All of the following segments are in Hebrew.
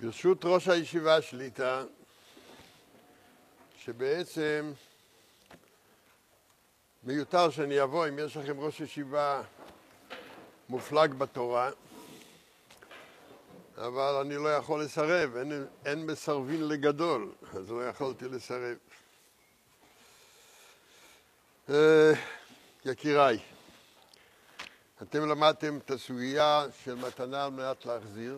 ברשות ראש הישיבה שליטה, שבעצם מיותר שאני אבוא אם יש לכם ראש ישיבה מופלג בתורה, אבל אני לא יכול לסרב, אין מסרבין לגדול, אז לא יכולתי לסרב. יקיריי, אתם למדתם את הסוגיה של מתנה על מנת להחזיר.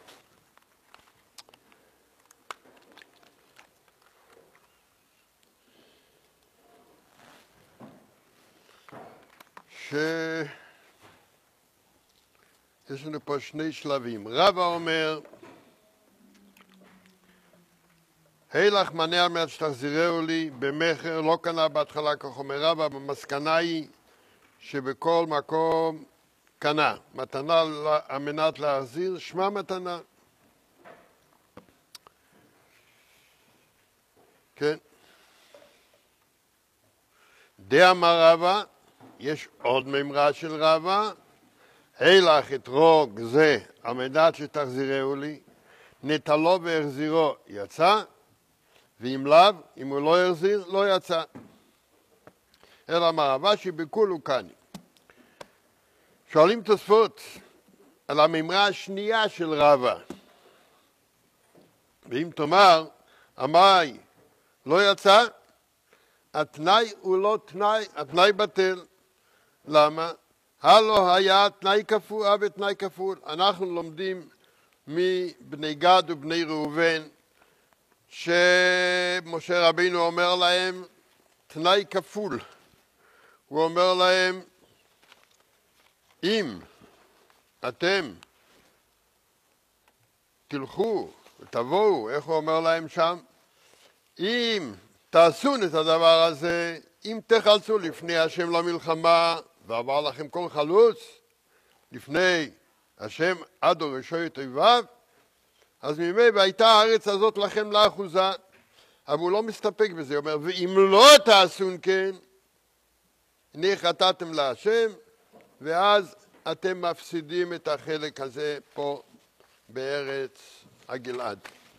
יש לנו פה שני שלבים. רבא אומר, הילך מנה על מנת שתחזירהו לי במחר, לא קנה בהתחלה כך אומר רבא, במסקנה היא שבכל מקום קנה. מתנה על מנת להחזיר, שמה מתנה. כן. דאמר רבא, יש עוד מימרה של רבא, הילך אתרוג זה על מנת שתחזירהו לי, נטלו והחזירו יצא, ואם לאו, אם הוא לא החזיר, לא יצא. אלא אמר רבא שבכולו קני. שואלים תוספות על המימרה השנייה של רבא. ואם תאמר, המאי לא יצא, התנאי הוא לא תנאי, התנאי בטל. למה? הלא היה תנאי כפול ותנאי כפול. אנחנו לומדים מבני גד ובני ראובן, שמשה רבינו אומר להם תנאי כפול. הוא אומר להם, אם אתם תלכו ותבואו, איך הוא אומר להם שם? אם תעשו את הדבר הזה, אם תחלצו לפני השם למלחמה, ועבר לכם כל חלוץ, לפני השם עד ראשי תיביו, אז ממי והייתה הארץ הזאת לכם לאחוזה. אבל הוא לא מסתפק בזה, הוא אומר, ואם לא תעשון כן, הנה חטאתם להשם, ואז אתם מפסידים את החלק הזה פה בארץ הגלעד.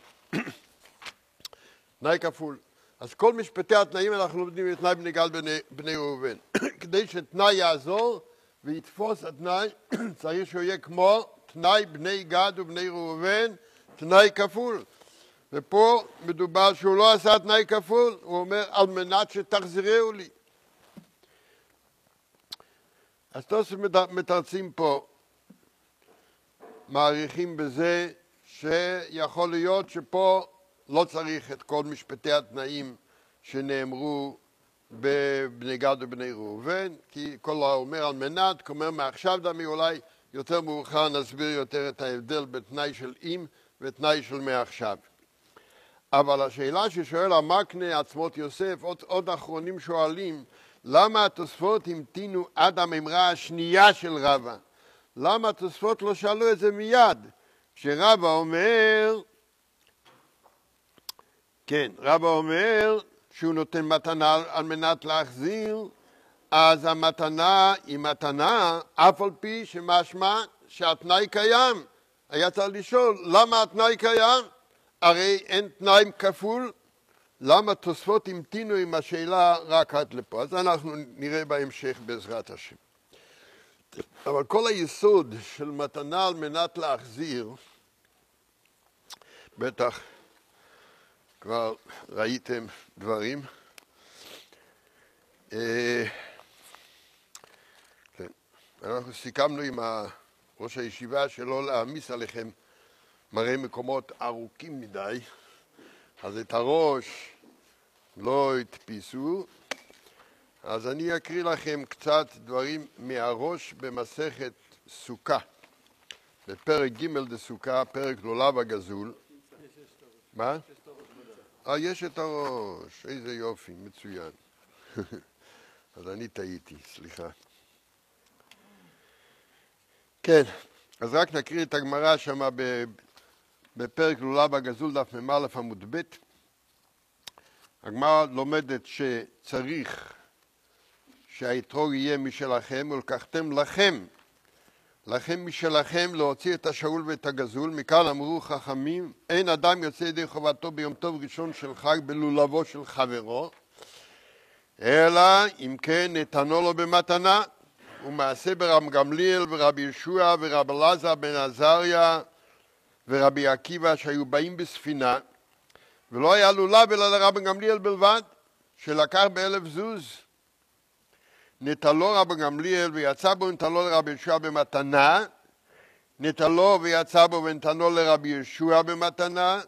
תנאי כפול. אז כל משפטי התנאים אנחנו לומדים את תנאי בני גד בני ראובן. כדי שתנאי יעזור ויתפוס התנאי, צריך שהוא יהיה כמו תנאי בני גד ובני ראובן, תנאי כפול. ופה מדובר שהוא לא עשה תנאי כפול, הוא אומר על מנת שתחזירהו לי. אז תוספות מתרצים פה, מעריכים בזה שיכול להיות שפה לא צריך את כל משפטי התנאים שנאמרו בבני גד ובני ראובן, כי כל האומר על מנת, אומר מעכשיו דמי, אולי יותר מאוחר נסביר יותר את ההבדל בתנאי של אם ותנאי של מעכשיו. אבל השאלה ששואל המקנה עצמות יוסף, עוד אחרונים שואלים, למה התוספות המתינו עד המימרה השנייה של רבא? למה התוספות לא שאלו את זה מיד? כשרבא אומר, כן, רבא אומר שהוא נותן מתנה על מנת להחזיר, אז המתנה היא מתנה, אף על פי שמשמע שהתנאי קיים. היה צריך לשאול, למה התנאי קיים? הרי אין תנאי כפול, למה תוספות המתינו עם השאלה רק עד לפה? אז אנחנו נראה בהמשך בעזרת השם. אבל כל היסוד של מתנה על מנת להחזיר, בטח כבר ראיתם דברים. כן. אנחנו סיכמנו עם ראש הישיבה שלא להעמיס עליכם מראה מקומות ארוכים מדי, אז את הראש לא הדפיסו, אז אני אקריא לכם קצת דברים מהראש במסכת סוכה, בפרק ג' דסוכה, פרק לולב הגזול. מה? יש את הראש, איזה יופי, מצוין. אז אני טעיתי, סליחה. כן, אז רק נקריא את הגמרא שמה בפרק לולב הגזול דף מ"א עמוד ב'. הגמרא לומדת שצריך שהאתרוג יהיה משלכם ולקחתם לכם לכם משלכם להוציא את השאול ואת הגזול. מכאן אמרו חכמים, אין אדם יוצא ידי חובתו ביום טוב ראשון של חג בלולבו של חברו, אלא אם כן נתנו לו במתנה. ומעשה ברב גמליאל ורבי ישוע ורב אלעזר בן עזריה ורבי עקיבא שהיו באים בספינה, ולא היה לולב אלא לרב גמליאל בלבד, שלקח ב1,000 זוז. נטלו רב גמליאל ויצא בו ונתנו לרבי ישוע במתנה, נטלו ויצא בו ונתנו לרבי ישוע במתנה,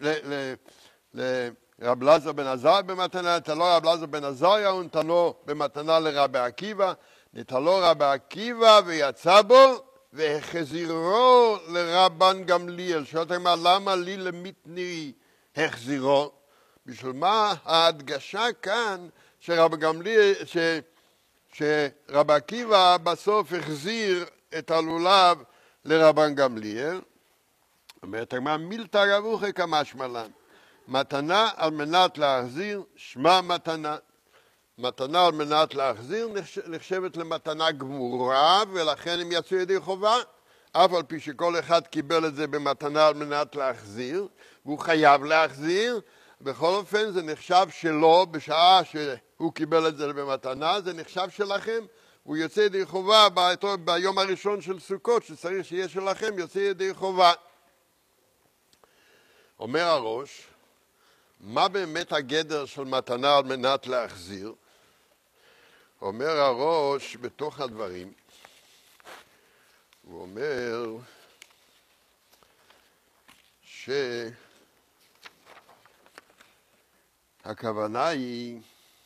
לרב אלעזר בן עזריה במתנה, נטלו רב אלעזר בן עזריה ונתנו במתנה לרבי עקיבא, נטלו רבי עקיבא ויצא בו והחזירו לרבן גמליאל. שואלת הגמרא, למה לי למיתני החזירו? בשביל מה ההדגשה כאן שרבי גמליאל, שרבי עקיבא בסוף החזיר את הלולב לרבן גמליאל? אומרת הגמרא, מילתא רבוכי כמשמע לן, מתנה על מנת להחזיר שמה מתנה. מתנה על מנת להחזיר נחשבת למתנה גמורה, ולכן הם יצאו ידי חובה, אף על פי שכל אחד קיבל את זה במתנה על מנת להחזיר, והוא חייב להחזיר. בכל אופן זה נחשב שלו, בשעה שהוא קיבל את זה במתנה, זה נחשב שלכם. הוא יוצא ידי חובה ביום הראשון של סוכות, שצריך שיהיה שלכם, יוצא ידי חובה. אומר הראש, מה באמת הגדר של מתנה על מנת להחזיר? אומר הראש בתוך הדברים, הוא אומר שהכוונה היא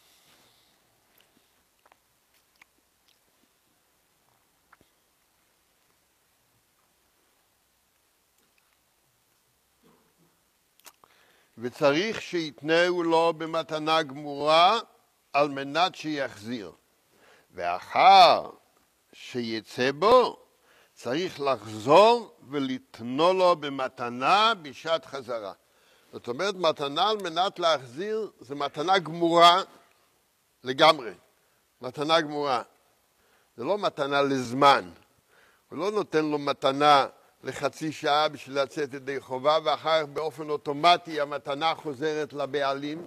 וצריך שיתנהו לו במתנה גמורה על מנת שיחזיר, ואחר שיצא בו צריך לחזור ולתנו לו במתנה בשעת חזרה. זאת אומרת, מתנה על מנת להחזיר זה מתנה גמורה לגמרי, מתנה גמורה. זה לא מתנה לזמן, הוא לא נותן לו מתנה לחצי שעה בשביל לצאת ידי חובה, ואחר כך באופן אוטומטי המתנה חוזרת לבעלים,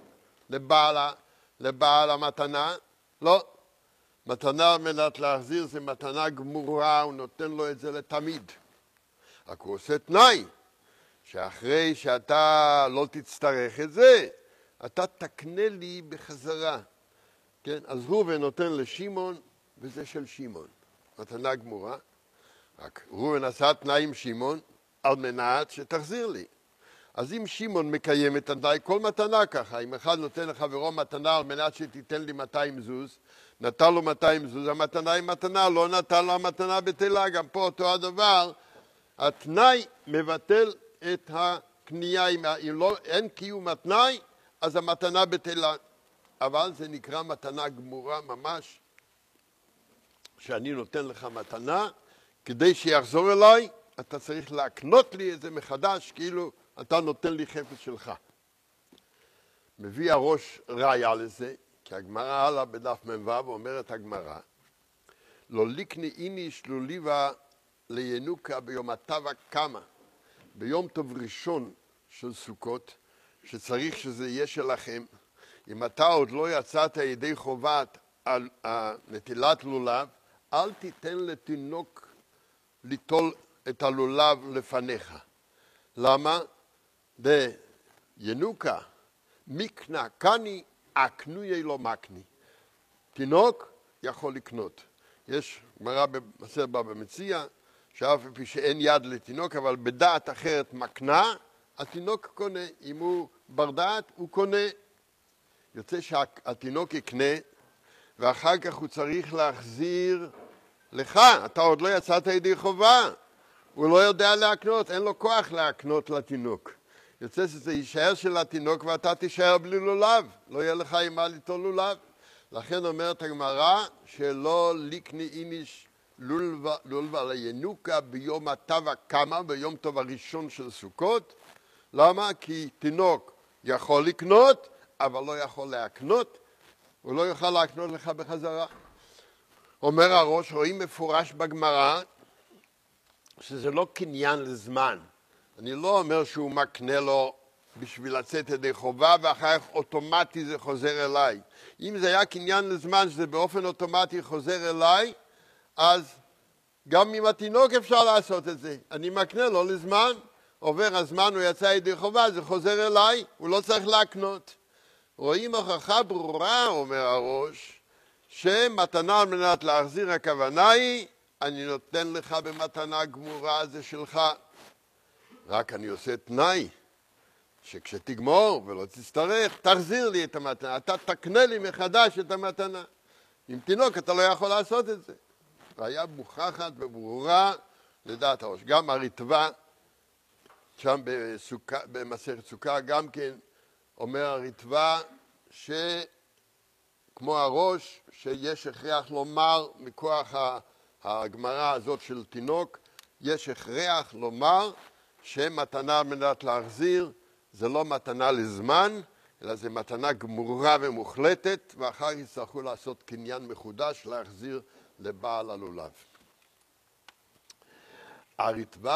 לבעל המתנה. לא. מתנה על מנת להחזיר זה מתנה גמורה, הוא נותן לו את זה לתמיד. רק הוא עושה תנאי, שאחרי שאתה לא תצטרך את זה, אתה תקנה לי בחזרה. כן? אז ראובן נותן לשמעון, וזה של שמעון. מתנה גמורה. רק ראובן עשה תנאי עם שמעון על מנת שתחזיר לי. אז אם שמעון מקיים את התנאי, כל מתנה ככה, אם אחד נותן לחברו מתנה על מנת שתיתן לי 200 זוז, נתן לו 200 זוז, המתנה היא מתנה, לא נתן לו המתנה בטלה. גם פה אותו הדבר, התנאי מבטל את הקנייה. אם לא, אין קיום התנאי, אז המתנה בטלה. אבל זה נקרא מתנה גמורה ממש, שאני נותן לך מתנה, כדי שיחזור אליי, אתה צריך להקנות לי את זה מחדש, כאילו אתה נותן לי חפץ שלך. מביא הראש ראיה לזה, כי הגמרא הלאה בדף מ"ו אומרת הגמרא, לא ליקני איניש לוליבה לינוקה ביום הטבע קמה, ביום טוב ראשון של סוכות, שצריך שזה יהיה שלכם. אם אתה עוד לא יצאת ידי חובת על נטילת לולב, אל תיתן לתינוק ליטול את הלולב לפניך. למה? ינוקה מקנה קני אקנויה לא מקני. תינוק יכול לקנות. יש גמרא במסכת בבא מציעא, שאף על פי שאין יד לתינוק, אבל בדעת אחרת מקנה, התינוק קונה. אם הוא בר דעת, הוא קונה. יוצא שהתינוק יקנה, ואחר כך הוא צריך להחזיר לך. אתה עוד לא יצאת ידי חובה. הוא לא יודע להקנות, אין לו כוח להקנות לתינוק. יוצא שזה יישאר של התינוק ואתה תישאר בלי לולב. לא יהיה לך עם מה ליטול לולב. לכן אומרת הגמרא שלא ליקני איניש לולבה לינוקה ביום הטבע קמה, ביום טוב הראשון של סוכות. למה? כי תינוק יכול לקנות, אבל לא יכול להקנות. הוא לא יוכל להקנות לך בחזרה. אומר הראש, רואים מפורש בגמרא, שזה לא קניין לזמן. אני לא אומר שהוא מקנה לו בשביל לצאת ידי חובה, ואחר כך אוטומטי זה חוזר אליי. אם זה היה קניין לזמן, שזה באופן אוטומטי חוזר אליי, אז גם עם התינוק אפשר לעשות את זה. אני מקנה לו לזמן, עובר הזמן, הוא יצא ידי חובה, זה חוזר אליי, הוא לא צריך להקנות. רואים הוכחה ברורה, אומר הראש, שמתנה על מנת להחזיר, הכוונה היא, אני נותן לך במתנה גמורה, זה שלך. רק אני עושה תנאי, שכשתגמור ולא תצטרך, תחזיר לי את המתנה, אתה תקנה לי מחדש את המתנה. עם תינוק אתה לא יכול לעשות את זה. היה מוכחת וברורה לדעת הראש. גם הריטב"א, שם במסכת סוכה, גם כן אומר הריטב"א, שכמו הראש, שיש הכרח לומר מכוח הגמרא הזאת של תינוק, יש הכרח לומר שמתנה על מנת להחזיר, זה לא מתנה לזמן, אלא זה מתנה גמורה ומוחלטת, ואחר יצטרכו לעשות קניין מחודש, להחזיר לבעל הלולב. הריטב"א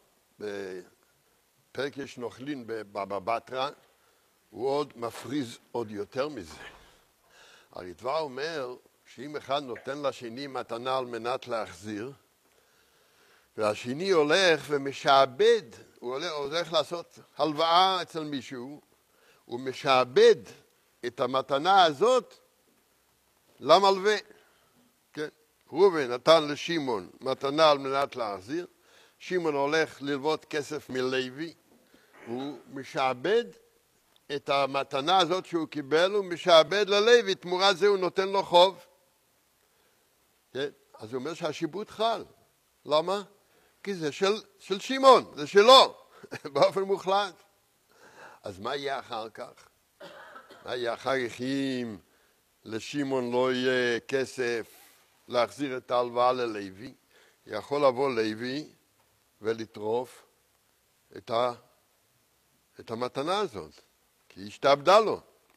בפרק יש נוכלין בבבא בתרא, הוא עוד מפריז עוד יותר מזה. הריטב"א אומר שאם אחד נותן לשני מתנה על מנת להחזיר, והשני הולך ומשעבד, הוא הולך לעשות הלוואה אצל מישהו, הוא משעבד את המתנה הזאת למלווה. כן? ראובן נתן לשמעון מתנה על מנת להחזיר, שמעון הולך ללוות כסף מלוי, הוא משעבד את המתנה הזאת שהוא קיבל, הוא משעבד ללוי, תמורת זה הוא נותן לו חוב. כן? אז הוא אומר שהשיבוד חל. למה? כי זה של שמעון, זה שלו, באופן מוחלט. אז מה יהיה אחר כך? מה יהיה אחר כך אם לשמעון לא יהיה כסף להחזיר את ההלוואה ללוי? יכול לבוא לוי ולטרוף את המתנה הזאת, כי היא השתעבדה לו.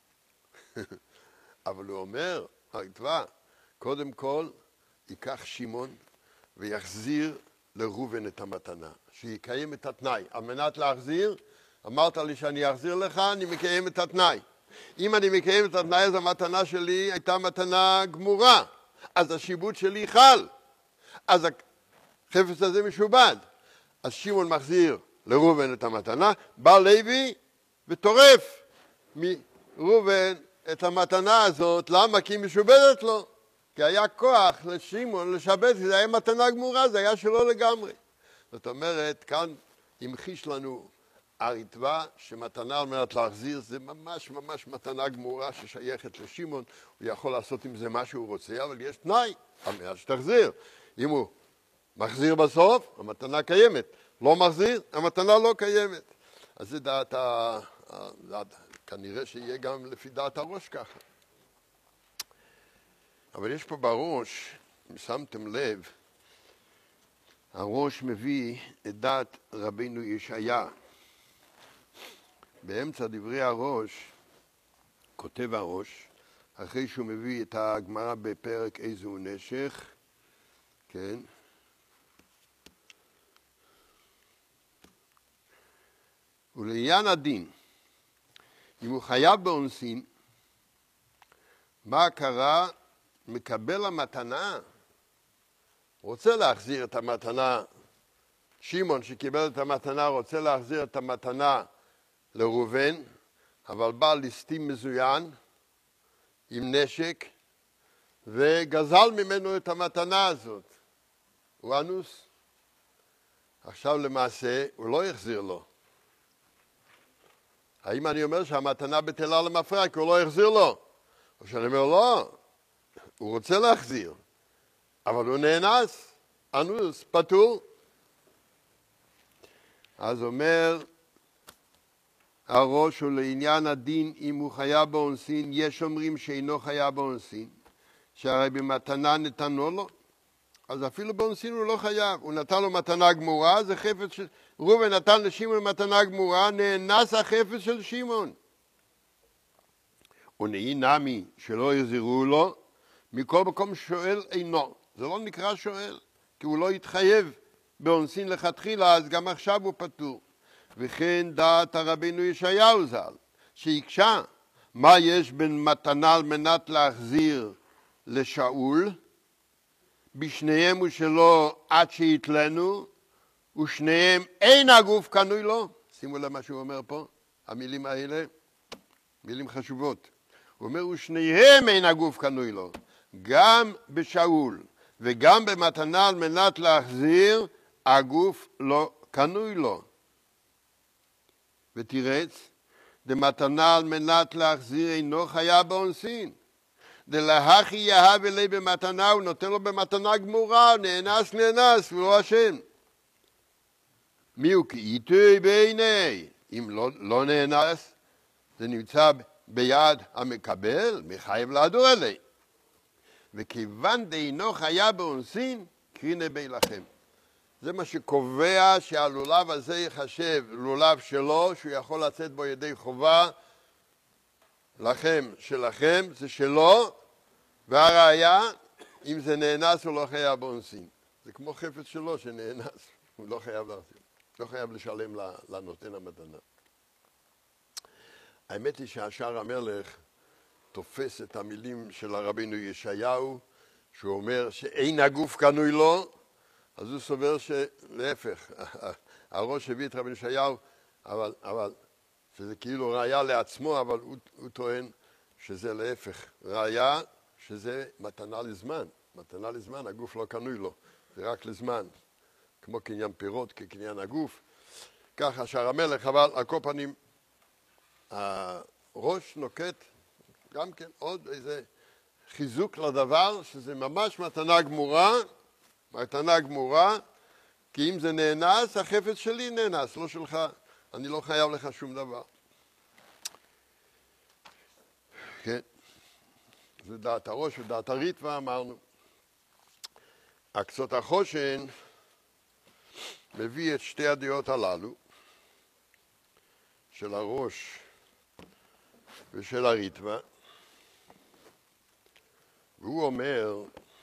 אבל הוא אומר, הריטב"א, קודם כל ייקח שמעון ויחזיר לראובן את המתנה, שיקיים את התנאי. על מנת להחזיר, אמרת לי שאני אחזיר לך, אני מקיים את התנאי. אם אני מקיים את התנאי, אז המתנה שלי הייתה מתנה גמורה. אז השיבוד שלי חל. אז החפץ הזה משובד. אז שמעון מחזיר לראובן את המתנה, בא לוי וטורף מראובן את המתנה הזאת. למה? כי היא משובדת לו. כי היה כוח לשמעון לשבת, כי זה היה מתנה גמורה, זה היה שלו לגמרי. זאת אומרת, כאן המחיש לנו הריטב"א שמתנה על מנת להחזיר זה ממש ממש מתנה גמורה ששייכת לשמעון, הוא יכול לעשות עם זה מה שהוא רוצה, אבל יש תנאי, על מנת שתחזיר. אם הוא מחזיר בסוף, המתנה קיימת. לא מחזיר, המתנה לא קיימת. אז זה דעת, כנראה שיהיה גם לפי דעת הראש ככה. אבל יש פה בראש, אם שמתם לב, הראש מביא את דעת רבינו ישעיה. באמצע דברי הראש, כותב הראש, אחרי שהוא מביא את הגמרא בפרק איזהו נשך, כן? ולעניין הדין, אם הוא חייב באונסין, מה קרה? מקבל המתנה, רוצה להחזיר את המתנה, שמעון שקיבל את המתנה רוצה להחזיר את המתנה לראובן, אבל בא ליסטים מזוין עם נשק וגזל ממנו את המתנה הזאת. הוא אנוס. עכשיו למעשה הוא לא יחזיר לו. האם אני אומר שהמתנה בטלה למפרע כי הוא לא יחזיר לו? או שאני אומר לא, הוא רוצה להחזיר, אבל הוא נאנס, אנוס, פטור. אז אומר הראש הוא לעניין הדין אם הוא חייב באונסין, יש אומרים שאינו חייב באונסין, שהרי במתנה נתנו לו, אז אפילו באונסין הוא לא חייב, הוא נתן לו מתנה גמורה, זה חפץ של... ראובן נתן לשמעון מתנה גמורה, נאנס החפץ של שמעון. ונהי נמי שלא יחזירו לו, מכל מקום שואל אינו. זה לא נקרא שואל, כי הוא לא יתחייב באונסין לכתחילה, אז גם עכשיו הוא פטור. וכן דעת הרבינו ישעיהו ז"ל, שהקשה מה יש בין מתנה על מנת להחזיר לשאול, בשניהם הוא שלו עד שיתלנו, ושניהם אין הגוף קנוי לו. שימו לב מה שהוא אומר פה, המילים האלה, מילים חשובות. הוא אומר, ושניהם אין הגוף קנוי לו, גם בשאול וגם במתנה על מנת להחזיר, הגוף לא קנוי לו. ותירץ, דמתנה על מנת להחזיר אינו חייב באונסין. דלהכי יהב אלי במתנה, הוא נותן לו במתנה גמורה, נאנס, ולא אשם. מי הוא כאיתוי בעיני? אם לא נאנס, זה נמצא ביד המקבל, מי חייב להדור אלי. וכיוון דאינו חייב באונסין, קרינה בי לכם. זה מה שקובע שהלולב הזה יחשב לולב שלו, שהוא יכול לצאת בו ידי חובה. לכם, שלכם, זה שלו, והראיה, אם זה נאנס, הוא לא חייב באונסין. זה כמו חפץ שלו שנאנס, הוא לא חייב להחזיר, לא חייב לשלם לנותן המתנה. האמת היא שהשער המלך תופס את המילים של הרבינו ישעיהו, שהוא אומר שאין הגוף קנוי לו, אז הוא סובר שלהפך, הראש הביא את רבינו ישעיהו, אבל שזה כאילו ראיה לעצמו, אבל הוא טוען שזה להפך, ראיה שזה מתנה לזמן, מתנה לזמן, הגוף לא קנוי לו, זה רק לזמן, כמו קניין פירות כקניין הגוף, ככה שער המלך, אבל על כל פנים, הראש נוקט גם כן עוד איזה חיזוק לדבר, שזה ממש מתנה גמורה, כי אם זה נאנס, החפץ שלי נאנס, לא שלך, אני לא חייב לך שום דבר. כן, זה דעת הראש ודעת הריטב"א, אמרנו. הקצות החושן מביא את שתי הדעות הללו, של הראש ושל הריטב"א, והוא אומר,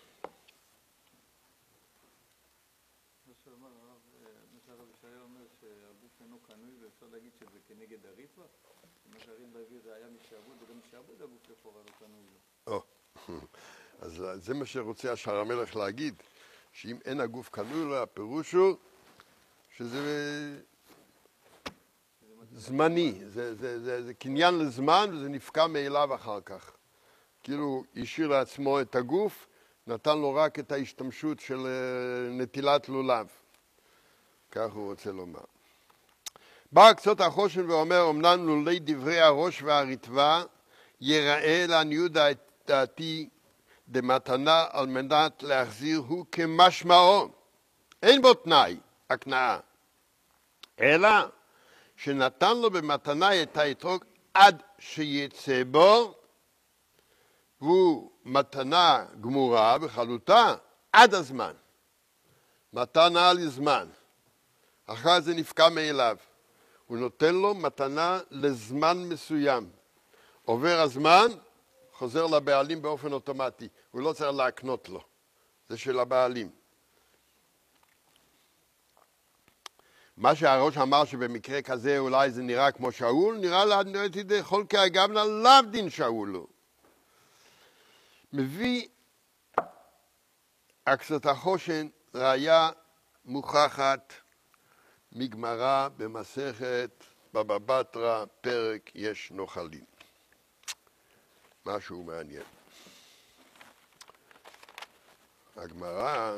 הרב ישעיהו אומר שהגוף אינו קנוי, ואפשר להגיד שזה כנגד הריטב"א? מה שהריטב"א הביא ראיה משעבוד, וגם משעבוד הגוף לכאורה לא קנוי לו. אז זה מה שרוצה השער המלך להגיד, שאם אין הגוף קנוי לו, הפירוש הוא שזה זמני, זה קניין לזמן וזה נפקע מאליו אחר כך. כאילו השאיר לעצמו את הגוף, נתן לו רק את ההשתמשות של נטילת לולב. כך הוא רוצה לומר. בא קצות החושן ואומר, אמנם לולי דברי הראש והריטב"א, יראה לעניות דעתי דמתנה על מנת להחזיר הוא כמשמעו. אין בו תנאי, הקנאה. אלא שנתן לו במתנה את האתרוג עד שיצא בו, הוא מתנה גמורה בחלוטה עד הזמן. מתנה לזמן. אחרי זה נפקע מאליו. הוא נותן לו מתנה לזמן מסוים. עובר הזמן, חוזר לבעלים באופן אוטומטי. הוא לא צריך להקנות לו. זה של הבעלים. מה שהראש אמר שבמקרה כזה אולי זה נראה כמו שאול, נראה לעניות דכל כאגמנה לאו דין שאולו. מביא הקצות החושן ראיה מוכחת מגמרא במסכת בבא בתרא פרק יש נוחלים. משהו מעניין. הגמרא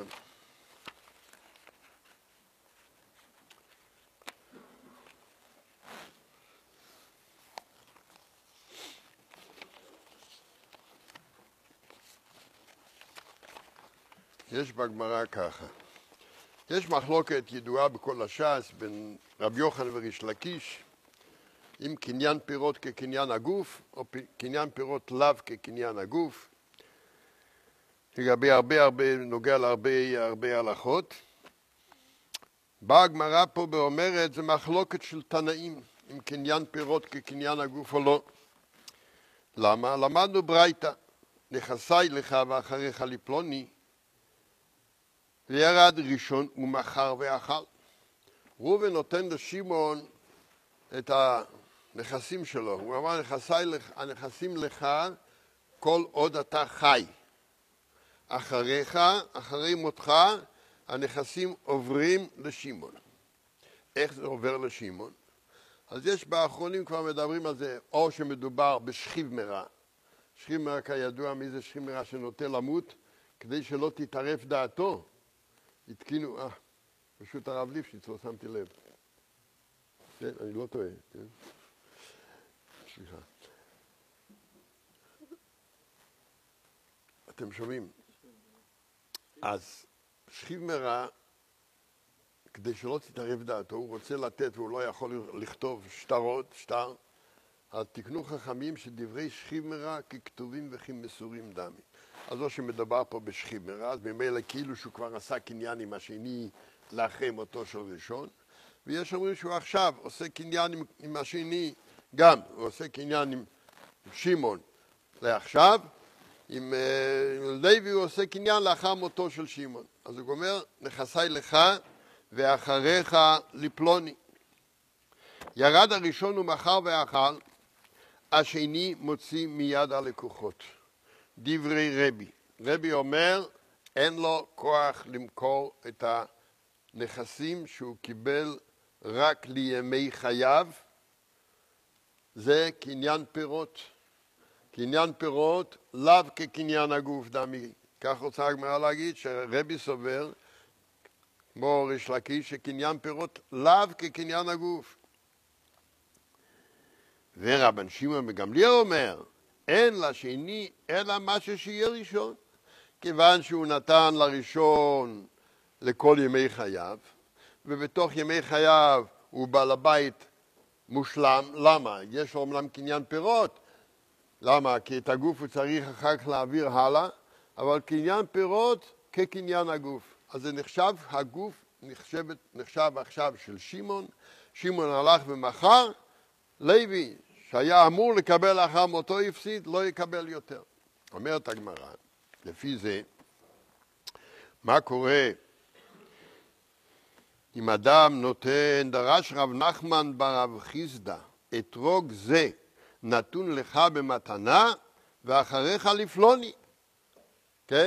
יש בגמרא ככה. יש מחלוקת ידועה בכל הש"ס בין רבי יוחנן וריש לקיש, אם קניין פירות כקניין הגוף, או קניין פירות לאו כקניין הגוף, לגבי נוגע להרבה הלכות. באה הגמרא פה ואומרת, זה מחלוקת של תנאים, אם קניין פירות כקניין הגוף או לא. למה? למדנו ברייתא, נכסי לך ואחריך לפלוני, וירד ראשון ומכר ואכל. ראובן נותן לשמעון את הנכסים שלו. הוא אמר, הנכסים לך כל עוד אתה חי. אחריך, אחרי מותך, הנכסים עוברים לשמעון. איך זה עובר לשמעון? אז יש באחרונים כבר מדברים על זה, או שמדובר בשכיב מרע. שכיב מרע כידוע, מי זה שכיב מרע שנוטה למות? כדי שלא תתערף דעתו. התקינו, פשוט הרב ליפשיץ, לא שמתי לב. כן, אני לא טועה, כן? סליחה. אתם שומעים? אז שכיב מרע, כדי שלא תתערף דעתו, הוא רוצה לתת והוא לא יכול לכתוב שטר, אז תקנו חכמים שדברי שכיב מרע ככתובים וכמסורים דמי. אז לא שמדבר פה בשכיב מרע, אז ממילא כאילו שהוא כבר עשה קניין עם השני לאחרי מותו של ראשון, ויש אומרים שהוא עכשיו עושה קניין עם השני גם, הוא עושה קניין עם שמעון לעכשיו, עם לוי הוא עושה קניין לאחר מותו של שמעון. אז הוא אומר, נכסי לך ואחריך לפלוני. ירד הראשון ומכר ואכל, השני מוציא מיד הלקוחות. דברי רבי. רבי אומר, אין לו כוח למכור את הנכסים שהוא קיבל רק לימי חייו. זה קניין פירות. קניין פירות לאו כקניין הגוף דמי. כך רוצה הגמרא להגיד שרבי סובר, כמו ריש לקיש, שקניין פירות לאו כקניין הגוף. ורבן שמעון בגמליאל אומר, אין לשני אלא מה שיהיה ראשון. כיוון שהוא נתן לראשון לכל ימי חייו, ובתוך ימי חייו הוא בעל הבית מושלם. למה? יש לו אומנם קניין פירות. למה? כי את הגוף הוא צריך אחר כך להעביר הלאה, אבל קניין פירות כקניין הגוף. אז זה נחשב, הגוף נחשב עכשיו של שמעון. שמעון הלך ומכר, לוי שהיה אמור לקבל אחר מותו הפסיד, לא יקבל יותר. אומרת הגמרא, לפי זה, מה קורה אם אדם נותן, דרש רב נחמן ברב חיסדא, אתרוג זה נתון לך במתנה ואחריך לפלוני. כן?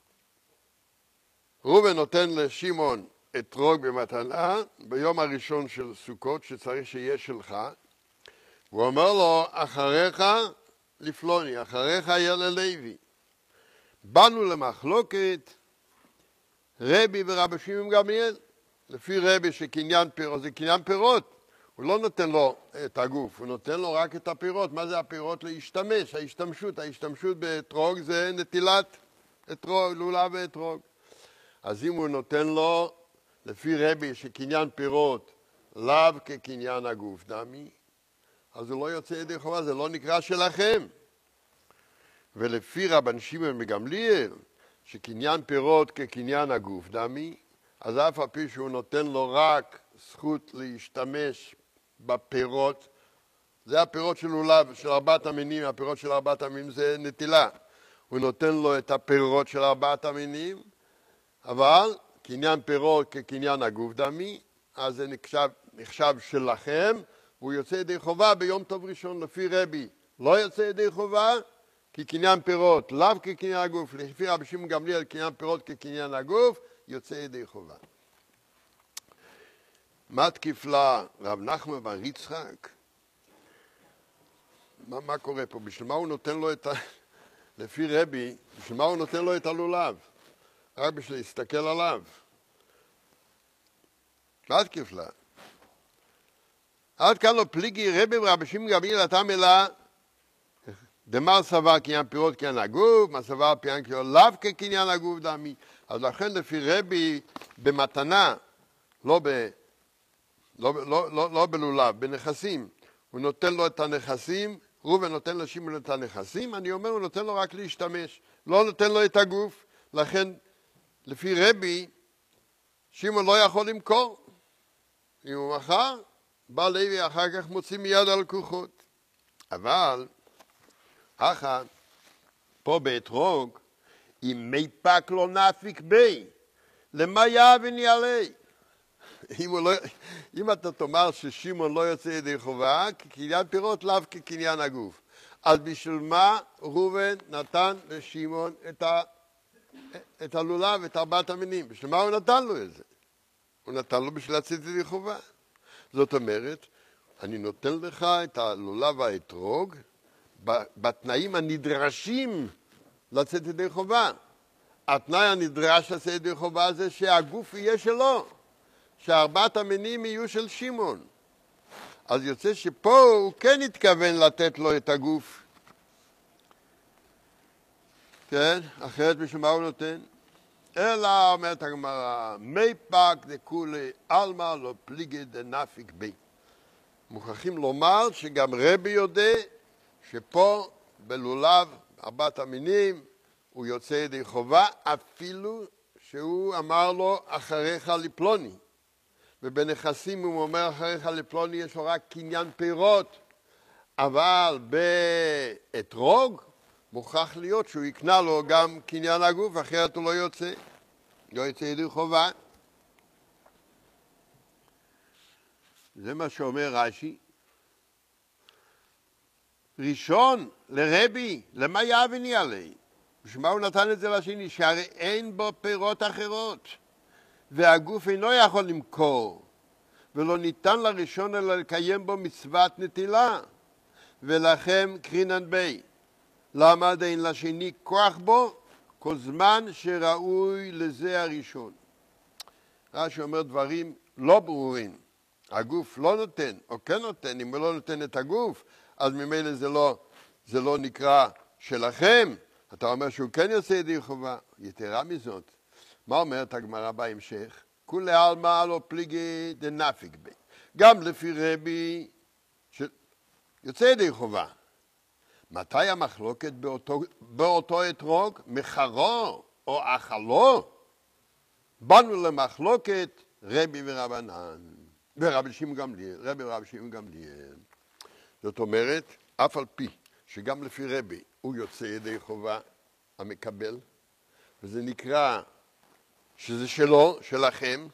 ראובן נותן לשמעון אתרוג במתנה ביום הראשון של סוכות שצריך שיהיה שלך, הוא אומר לו, אחריך לפלוני, אחריך יהיה ללוי. באנו למחלוקת רבי ורבי שמעון גמליאל. לפי רבי שקניין פירות, זה קניין פירות. הוא לא נותן לו את הגוף, הוא נותן לו רק את הפירות. מה זה הפירות? להשתמש, ההשתמשות באתרוג זה נטילת אתרוג, לולב ואתרוג. אז אם הוא נותן לו, לפי רבי שקניין פירות לאו כקניין הגוף דמי, אז הוא לא יוצא ידי חובה, זה לא נקרא שלכם. ולפי רבן שמעון בגמליאל, שקניין פירות כקניין הגוף דמי, אז אף על פי שהוא נותן לו רק זכות להשתמש בפירות, זה הפירות של לולב, של ארבעת המינים, הפירות של ארבעת המינים זה נטילה. הוא נותן לו את הפירות של ארבעת המינים, אבל קניין פירות כקניין הגוף דמי, אז זה נחשב שלכם, והוא יוצא ידי חובה ביום טוב ראשון. לפי רבי לא יוצא ידי חובה, כי קניין פירות לאו כקניין הגוף. לפי רבי שמעון גמליאל קניין פירות כקניין הגוף, יוצא ידי חובה. מה תקיף לה רב נחמן בר יצחק? מה קורה פה? בשביל מה הוא נותן לו את לפי רבי, בשביל מה הוא נותן לו את הלולב? רק בשביל להסתכל עליו. מה תקיף לה? עד כאן לא פליגי רבי ורבי שמעון גמליאל התם אלא דמר סבר קניין פירות קניין הגוף, מה סבר פיין קניין לאו כקניין הגוף דמי. אז לכן לפי רבי במתנה, לא בלולב, בנכסים, הוא נותן לו את הנכסים, ראובן נותן לשמעון את הנכסים, אני אומר הוא נותן לו רק להשתמש, לא נותן לו את הגוף. לכן לפי רבי שמעון לא יכול למכור. אם הוא מכר, בא לוי אחר כך מוציא מיד הלקוחות. אבל פה באתרוג, אם מי פק לא נפיק בי, למה יאבני עלי? אם אתה תאמר ששמעון לא יוצא ידי חובה, כקניין פירות לאו כקניין הגוף. אז בשביל מה ראובן נתן לשמעון את הלולב, את ארבעת המינים? בשביל מה הוא נתן לו את זה? הוא נתן לו בשביל לצאת ידי חובה. זאת אומרת, אני נותן לך את הלולב והאתרוג בתנאים הנדרשים לצאת ידי חובה. התנאי הנדרש לצאת ידי חובה זה שהגוף יהיה שלו, שארבעת המינים יהיו של שמעון. אז יוצא שפה הוא כן התכוון לתת לו את הגוף. כן? אחרת בשביל מה הוא נותן? אלא, אומרת הגמרא, מי פק דכולי עלמא לא פליגי דנפיק בי. מוכרחים לומר שגם רבי יודע שפה בלולב ארבעת המינים הוא יוצא ידי חובה, אפילו שהוא אמר לו אחריך לפלוני. ובנכסים הוא אומר אחריך לפלוני יש לו רק קניין פירות, אבל באתרוג מוכרח להיות שהוא יקנה לו גם קניין הגוף, אחרת הוא לא יוצא ידי חובה. זה מה שאומר רש"י. ראשון לרבי, למה יאבני עלי? בשביל הוא נתן את זה לשני? שהרי אין בו פירות אחרות, והגוף אינו יכול למכור, ולא ניתן לראשון אלא לקיים בו מצוות נטילה, ולכם קרינן בי. למה אין לשני כוח בו? כל זמן שראוי לזה הראשון. רש"י אומר דברים לא ברורים. הגוף לא נותן, או כן נותן. אם הוא לא נותן את הגוף, אז ממילא זה לא נקרא שלכם. אתה אומר שהוא כן יוצא ידי חובה. יתרה מזאת, מה אומרת הגמרא בהמשך? כולי עלמא לא פליגי דנפיק בי. גם לפי רבי יוצא ידי חובה. מתי המחלוקת באותו אתרוג? מחרו או אכלו? באנו למחלוקת רבי ורבנן, ורבי שמעון גמליאל, רבי ורבי שמעון גמליאל. זאת אומרת, אף על פי שגם לפי רבי הוא יוצא ידי חובה המקבל, וזה נקרא שזה שלו, שלכם,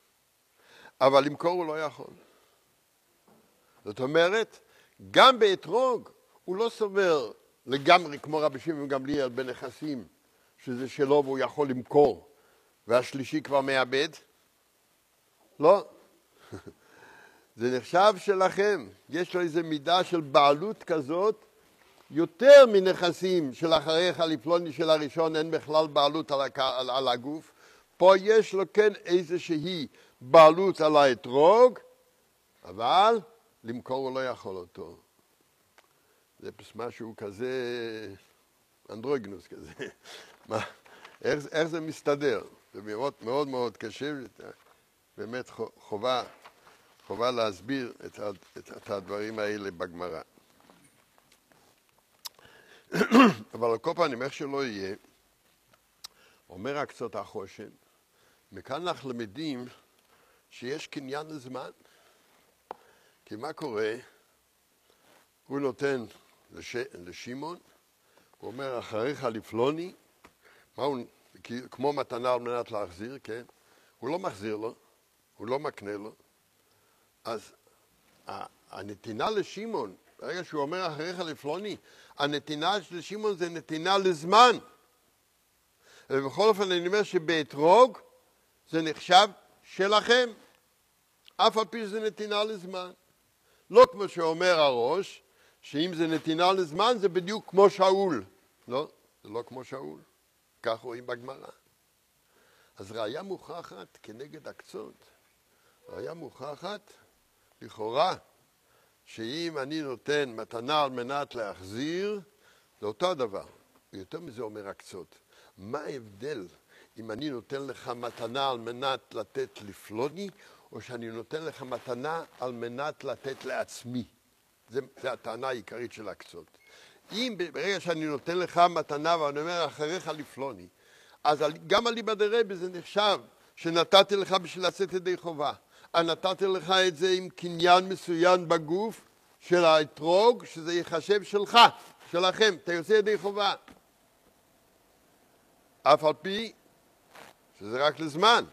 אבל למכור הוא לא יכול. זאת אומרת, גם באתרוג הוא לא סובר לגמרי כמו רבי שמעון גמליאל בנכסים שזה שלו והוא יכול למכור, והשלישי כבר מאבד. לא. זה נחשב שלכם. יש לו איזו מידה של בעלות כזאת, יותר מנכסים של אחריך לפלוני של הראשון אין בכלל בעלות על הגוף. פה יש לו כן איזושהי בעלות על האתרוג, אבל למכור הוא לא יכול אותו. זה משהו כזה, אנדרוגינוס כזה. איך זה מסתדר? זה מאוד מאוד מאוד קשה, באמת חובה להסביר את הדברים האלה בגמרא. אבל על כל פנים, איך שלא יהיה, אומר הקצות החושן, מכאן אנחנו למדים שיש קניין לזמן. כי מה קורה? הוא נותן לשמעון, הוא אומר אחריך לפלוני, כמו מתנה על מנת להחזיר, כן? הוא לא מחזיר לו, הוא לא מקנה לו. אז הנתינה לשמעון, ברגע שהוא אומר אחריך לפלוני, הנתינה לשמעון זה נתינה לזמן. ובכל אופן אני אומר שבאתרוג זה נחשב שלכם, אף על פי שזה נתינה לזמן. לא כמו שאומר הראש, שאם זה נתינה לזמן זה בדיוק כמו שאול. לא, זה לא כמו שאול. כך רואים בגמרא. אז ראיה מוכחת כנגד הקצות. ראיה מוכחת לכאורה, שאם אני נותן מתנה על מנת להחזיר, זה אותו הדבר. ויותר מזה אומר הקצות. מה ההבדל אם אני נותן לך מתנה על מנת לתת לפלוני, או שאני נותן לך מתנה על מנת לתת לעצמי? זה הטענה העיקרית של הקצות. אם ברגע שאני נותן לך מתנה ואני אומר אחריך לפלוני, אז גם אליבא דרבי זה נחשב שנתתי לך בשביל לצאת ידי חובה. נתתי לך את זה עם קניין מסוים בגוף של האתרוג, שזה יחשב שלך, שלכם, אתה יוצא ידי חובה. אף על פי שזה רק לזמן.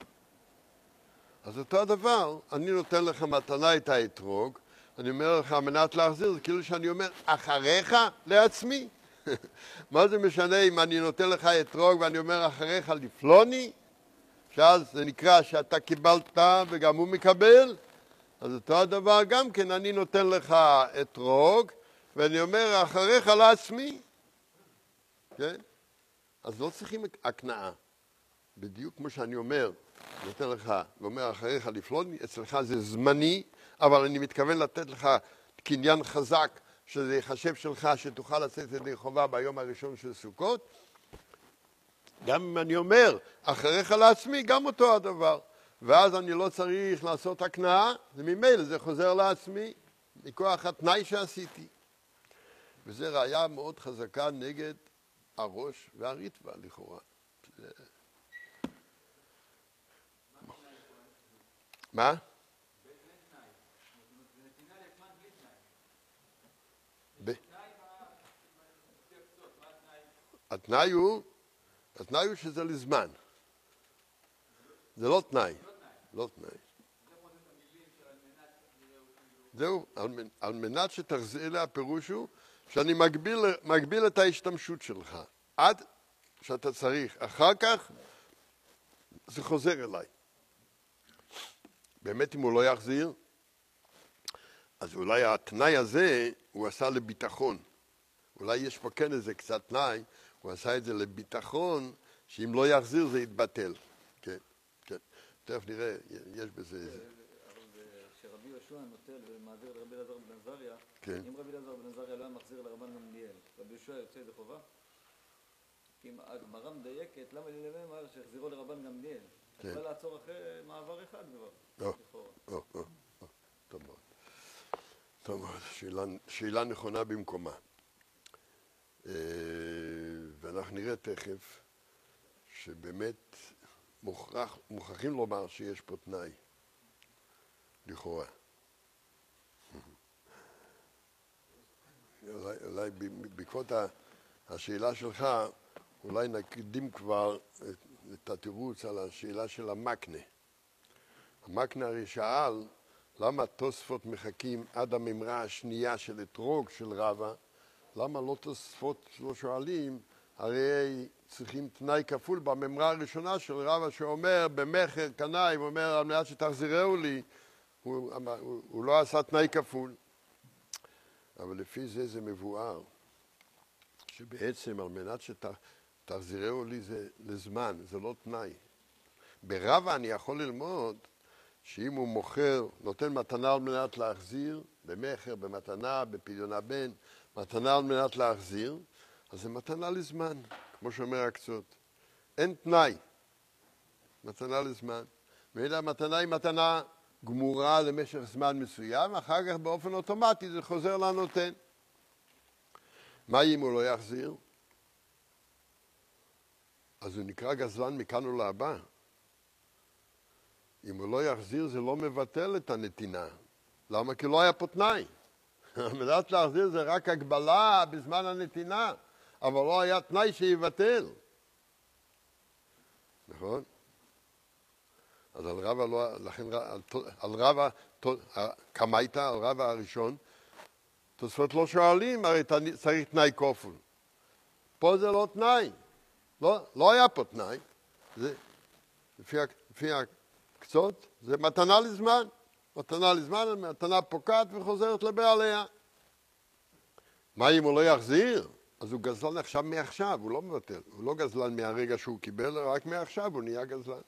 אז אותו הדבר, אני נותן לך מתנה את האתרוג, אני אומר לך, על מנת להחזיר, זה כאילו שאני אומר, אחריך לעצמי. מה זה משנה אם אני נותן לך אתרוג ואני אומר אחריך לפלוני? שאז זה נקרא שאתה קיבלת וגם הוא מקבל. אז אותו הדבר גם כן, אני נותן לך אתרוג ואני אומר אחריך לעצמי. כן? אז לא צריכים הקנאה. בדיוק כמו שאני אומר, נותן לך, ואומר אחריך לפלוני, אצלך זה זמני, אבל אני מתכוון לתת לך קניין חזק, שזה יחשב שלך, שתוכל לצאת ידי חובה ביום הראשון של סוכות. גם אם אני אומר, אחריך לעצמי, גם אותו הדבר. ואז אני לא צריך לעשות הקנאה, וממילא זה חוזר לעצמי, מכוח התנאי שעשיתי. וזה ראיה מאוד חזקה נגד הראש והריטב"א לכאורה. מה? התנאי הוא שזה לזמן. זה לא תנאי. לא תנאי. זהו, על מנת שתחזיר אליה, הפירוש הוא שאני מגביל את ההשתמשות שלך. עד שאתה צריך. אחר כך זה חוזר אליי. באמת אם הוא לא יחזיר, אז אולי התנאי הזה הוא עשה לביטחון. אולי יש פה כן איזה קצת תנאי, הוא עשה את זה לביטחון, שאם לא יחזיר זה יתבטל. כן, כן. תכף נראה, יש בזה איזה. כשרבי יהושע נוטל ומעביר לרבי אלעזר בן עזריה, כן. אם רבי אלעזר בן עזריה לא היה מחזיר לרבן גמליאל, רבי יהושע יוצא ידי חובה? כי הגמרא מדייקת, למה ללמד אמר שהחזירו לרבן גמליאל? כן. אתה בא לעצור אחרי מעבר אחד כבר. טוב מאוד. טוב מאוד, שאלה נכונה במקומה. ואנחנו נראה תכף שבאמת מוכרחים לומר שיש פה תנאי, לכאורה. אולי בעקבות השאלה שלך, אולי נקדים כבר את התירוץ על השאלה של המקנה. המקנה הרי שאל, למה תוספות מחכים עד הממרה השנייה של אתרוג של רבא? למה לא תוספות לא שואלים? הרי צריכים תנאי כפול בממרה הראשונה של רבא שאומר, במחר קנאי, הוא אומר, על מנת שתחזירהו לי, הוא לא עשה תנאי כפול. אבל לפי זה מבואר, שבעצם על מנת שתחזירהו לי זה לזמן, זה לא תנאי. ברבא אני יכול ללמוד שאם הוא מוכר, נותן מתנה על מנת להחזיר, במחר, במתנה, בפדיון הבן, מתנה על מנת להחזיר, אז זה מתנה לזמן, כמו שאומר הקצות. אין תנאי, מתנה לזמן. ואלה המתנה היא מתנה גמורה למשך זמן מסוים, אחר כך באופן אוטומטי זה חוזר לנותן. מה אם הוא לא יחזיר? אז הוא נקרא גזלן מכאן ולהבא. אם הוא לא יחזיר זה לא מבטל את הנתינה. למה? כי לא היה פה תנאי. על מנת להחזיר זה רק הגבלה בזמן הנתינה, אבל לא היה תנאי שיבטל. נכון? אז על רבא לא, לכן על רבא, קמייתא, על רבא הראשון, תוספות לא שואלים, הרי צריך תנאי כפול. פה זה לא תנאי. לא היה פה תנאי. זה, לפי הקצות, זה מתנה לזמן. מתנה לזמן, מתנה פוקעת וחוזרת לבעליה. מה אם הוא לא יחזיר? אז הוא גזלן עכשיו מעכשיו, הוא לא מבטל. הוא לא גזלן מהרגע שהוא קיבל, רק מעכשיו הוא נהיה גזלן.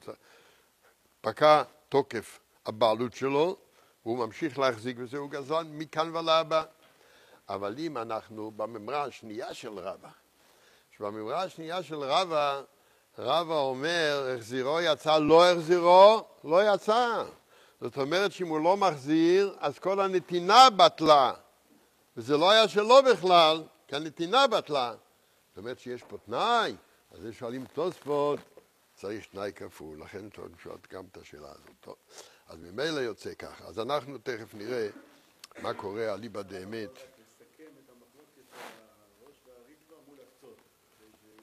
פקע תוקף הבעלות שלו, והוא ממשיך להחזיק וזה, הוא גזלן מכאן ולהבא. אבל אם אנחנו בממרה השנייה של רבא, שבממרה השנייה של רבא, רבא אומר, החזירו יצא, לא החזירו, לא יצא. זאת אומרת שאם הוא לא מחזיר, אז כל הנתינה בטלה. וזה לא היה שלו בכלל, כי הנתינה בטלה. זאת אומרת שיש פה תנאי, אז יש שואלים תוספות, צריך תנאי כפול, לכן שואלים גם את השאלה הזאת. טוב. אז ממילא יוצא ככה. אז אנחנו תכף נראה מה קורה אליבא דאמת. לסכם את המחלוקת הראש והריטב"א מול הקצות.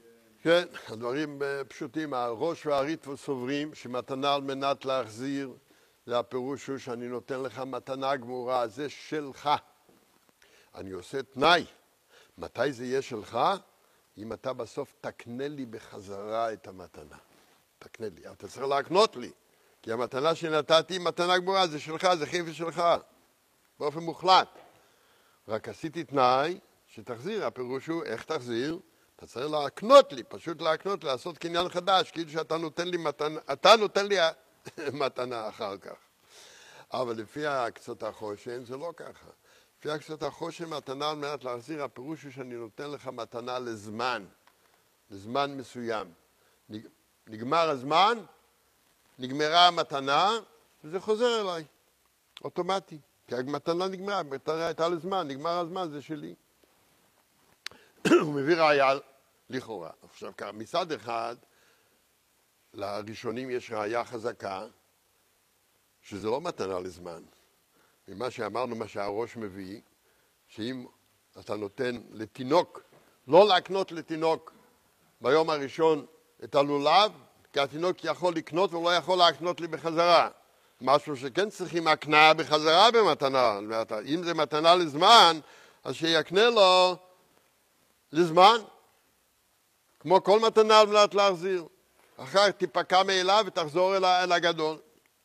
כן, הדברים פשוטים. הראש והריטב"א סוברים שמתנה על מנת להחזיר, זה הפירוש הוא שאני נותן לך מתנה גמורה, זה שלך. אני עושה תנאי. מתי זה יהיה שלך? אם אתה בסוף תקנה לי בחזרה את המתנה. תקנה לי, אתה צריך להקנות לי. כי המתנה שנתתי היא מתנה גמורה, זה שלך, זה חיפה שלך. באופן מוחלט. רק עשיתי תנאי שתחזיר, הפירוש הוא איך תחזיר? אתה צריך להקנות לי, פשוט להקנות, לעשות קניין חדש, כאילו שאתה נותן לי מתנה, אתה נותן לי מתנה אחר כך. אבל לפי הקצות החושן זה לא ככה. לפי הקצות החושן מתנה על מנת להחזיר, הפירוש הוא שאני נותן לך מתנה לזמן מסוים. נגמר הזמן, נגמרה המתנה, וזה חוזר אליי, אוטומטי. כי המתנה נגמרה, המתנה הייתה לזמן, נגמר הזמן, זה שלי. הוא מביא ראיה לכאורה. עכשיו ככה, מצד אחד, לראשונים יש ראיה חזקה, שזה לא מתנה לזמן. ממה שאמרנו, מה שהראש מביא, שאם אתה נותן לתינוק, לא להקנות לתינוק ביום הראשון את הלולב, כי התינוק יכול לקנות ולא יכול להקנות לי בחזרה. משהו שכן צריכים הקנאה בחזרה במתנה. אם זה מתנה לזמן, אז שיקנה לו לזמן, כמו כל מתנה על מנת להחזיר. אחר כך תיפקע מאליו ותחזור אל הגדול.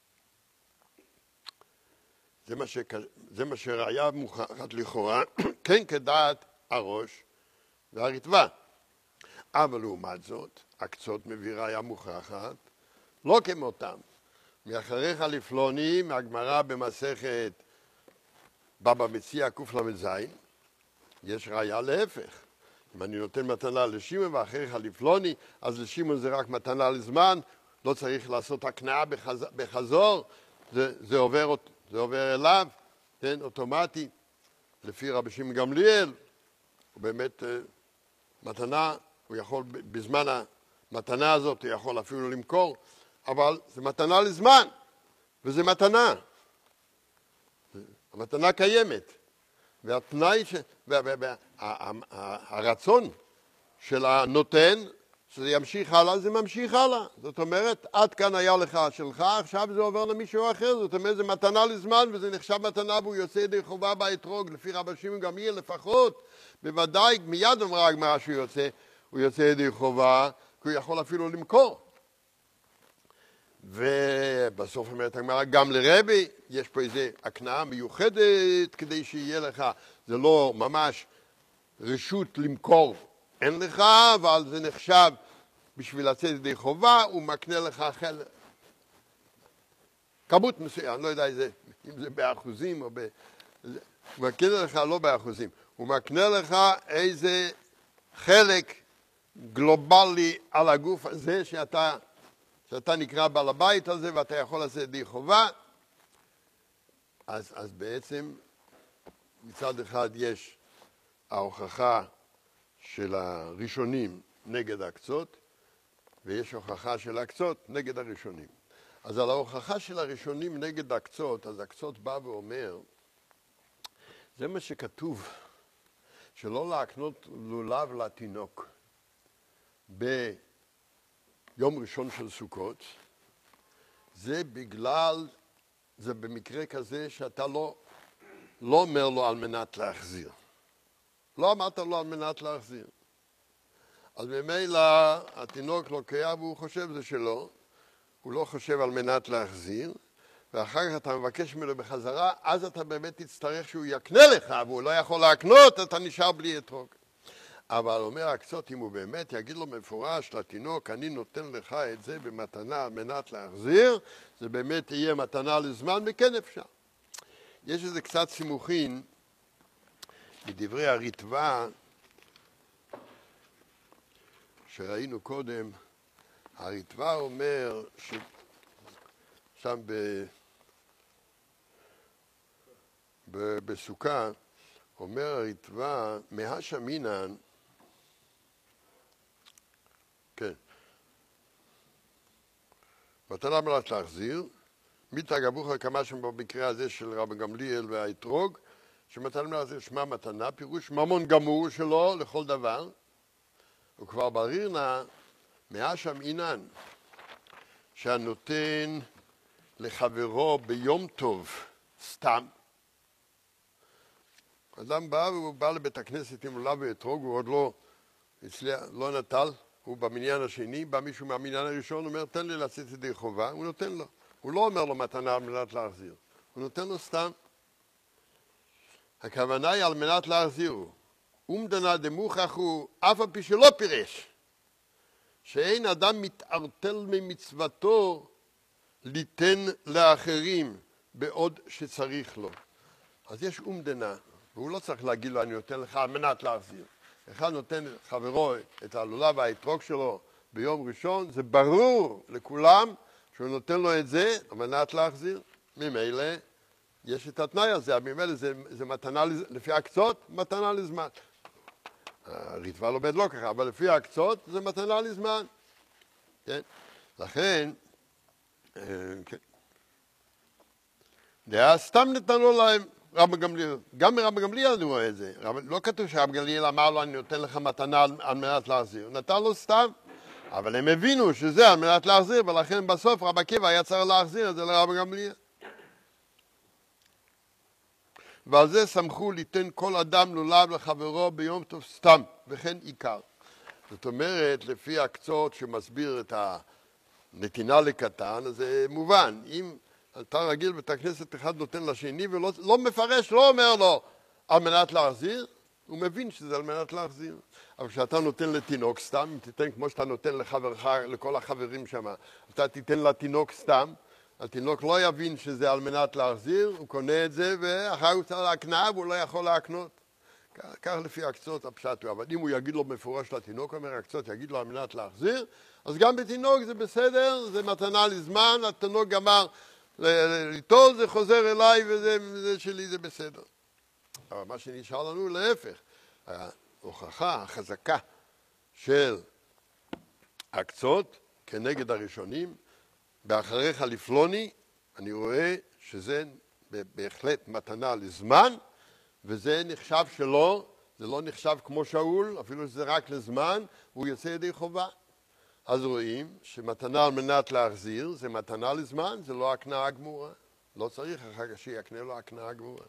זה מה שראיה מוכחת לכאורה, כן כדעת הראש והריטב"א. אבל לעומת זאת, הקצות מביא ראיה מוכחת, לא כמותם. מאחריך לפלוני, מהגמרא במסכת בבא מציעא קל"ז, יש ראיה להפך. אם אני נותן מתנה לשמעון ואחריך לפלוני, אז לשמעון זה רק מתנה לזמן, לא צריך לעשות הקנאה בחזור, זה עובר אליו, כן, אוטומטי. לפי רבי שמעון גמליאל, הוא באמת מתנה, הוא יכול בזמן המתנה הזאת, הוא יכול אפילו למכור, אבל זה מתנה לזמן, וזה מתנה. המתנה קיימת. והתנאי, הרצון של הנותן, שזה ימשיך הלאה, זה ממשיך הלאה. זאת אומרת, עד כאן היה לך שלך, עכשיו זה עובר למישהו אחר. זאת אומרת, זה מתנה לזמן, וזה נחשב מתנה, והוא יוצא ידי חובה באתרוג, לפי רבי שמעון גמליאל לפחות. בוודאי, מיד אמרה הגמרא שהוא יוצא ידי חובה, כי הוא יכול אפילו למכור. ובסוף אומרת הגמרא, גם לרבי, יש פה איזו הקנאה מיוחדת כדי שיהיה לך, זה לא ממש רשות למכור, אין לך, אבל זה נחשב בשביל לצאת ידי חובה, הוא מקנה לך כמות מסוים, אני לא יודע אם זה באחוזים או הוא מקנה לך לא באחוזים, הוא מקנה לך איזה חלק גלובלי על הגוף הזה שאתה נקרא בעל הבית הזה ואתה יכול לעשות ידי חובה, אז בעצם מצד אחד יש ההוכחה של הראשונים נגד הקצות, ויש הוכחה של הקצות נגד הראשונים. אז על ההוכחה של הראשונים נגד הקצות, אז הקצות בא ואומר, זה מה שכתוב, שלא להקנות לולב לתינוק ביום ראשון של סוכות, זה בגלל, זה במקרה כזה שאתה לא אומר לו על מנת להחזיר. לא אמרת לו על מנת להחזיר. אז ממילא התינוק לוקח והוא חושב זה שלו, הוא לא חושב על מנת להחזיר, ואחר כך אתה מבקש ממנו בחזרה, אז אתה באמת תצטרך שהוא יקנה לך, והוא לא יכול להקנות, אתה נשאר בלי אתרוג. אבל אומר הקצות, אם הוא באמת יגיד לו מפורש לתינוק, אני נותן לך את זה במתנה על מנת להחזיר, זה באמת יהיה מתנה לזמן, וכן אפשר. יש איזה קצת סימוכין מדברי הריטב"א, שראינו קודם. הריטב"א אומר שם בסוכה, אומר הריטב"א, מהשמינן, כן, מתנה מלאת להחזיר, מיתא גבוכה כמה שם במקרה הזה של רבי גמליאל והאתרוג, שמתנה מלאת להחזיר שמה מתנה, פירוש ממון גמור שלו לכל דבר, וכבר ברירנה, שם עינן, שהנותן לחברו ביום טוב, סתם. אדם בא והוא בא לבית הכנסת עם לולב ואתרוג, הוא עוד לא נטל, הוא במניין השני, בא מישהו מהמניין הראשון, אומר, תן לי לצאת ידי חובה, הוא נותן לו. הוא לא אומר לו מתנה על מנת להחזיר, הוא נותן לו סתם. הכוונה היא על מנת להחזירו. אומדנה דמוכח הוא אף על פי שלא פירש, שאין אדם מתערטל ממצוותו ליתן לאחרים בעוד שצריך לו. אז יש אומדנה, והוא לא צריך להגיד לו, אני נותן לך על מנת להחזיר. אחד נותן חברו את הלולב והאתרוג שלו ביום ראשון, זה ברור לכולם שהוא נותן לו את זה על מנת להחזיר. ממילא יש את התנאי הזה, ממילא זה מתנה, לפי הקצות, מתנה לזמן. הריטבל עובד לא ככה, אבל לפי הקצות זה מתנה לזמן. כן? לכן, כן. זה סתם נתנו להם רבי גמליאל. גם מרבי גמליאל אני רואה את זה. לא כתוב שרבי גמליאל אמר לו, אני נותן לך מתנה על מנת להחזיר. נתן לו סתם. אבל הם הבינו שזה על מנת להחזיר, ולכן בסוף רבי עקיבא היה צריך להחזיר את זה לרבי גמליאל. ועל זה שמחו ליתן כל אדם לולב לחברו ביום טוב סתם, וכן עיקר. זאת אומרת, לפי הקצות שמסביר את הנתינה לקטן, אז זה מובן. אם אתה רגיל בית הכנסת אחד נותן לשני ולא מפרש, לא אומר לו על מנת להחזיר, הוא מבין שזה על מנת להחזיר. אבל כשאתה נותן לתינוק סתם, אם תיתן כמו שאתה נותן לחברך, לכל החברים שם, אתה תיתן לתינוק סתם, התינוק לא יבין שזה על מנת להחזיר, הוא קונה את זה, ואחר הוא צריך להקנה, והוא לא יכול להקנות. כך לפי הקצות הפשט הוא. אבל אם הוא יגיד לו מפורש לתינוק, אומר הקצות, יגיד לו על מנת להחזיר, אז גם בתינוק זה בסדר, זה מתנה לזמן, התינוק גמר ליטול, זה חוזר אליי, וזה שלי, זה בסדר. אבל מה שנשאר לנו להפך, ההוכחה, החזקה של הקצות כנגד הראשונים, באחריך לפלוני, אני רואה שזה בהחלט מתנה לזמן, וזה נחשב שלא, זה לא נחשב כמו שאול, אפילו שזה רק לזמן, והוא יוצא ידי חובה. אז רואים שמתנה על מנת להחזיר, זה מתנה לזמן, זה לא הקנאה גמורה. לא צריך אחר כך שיקנה לו הקנאה גמורה.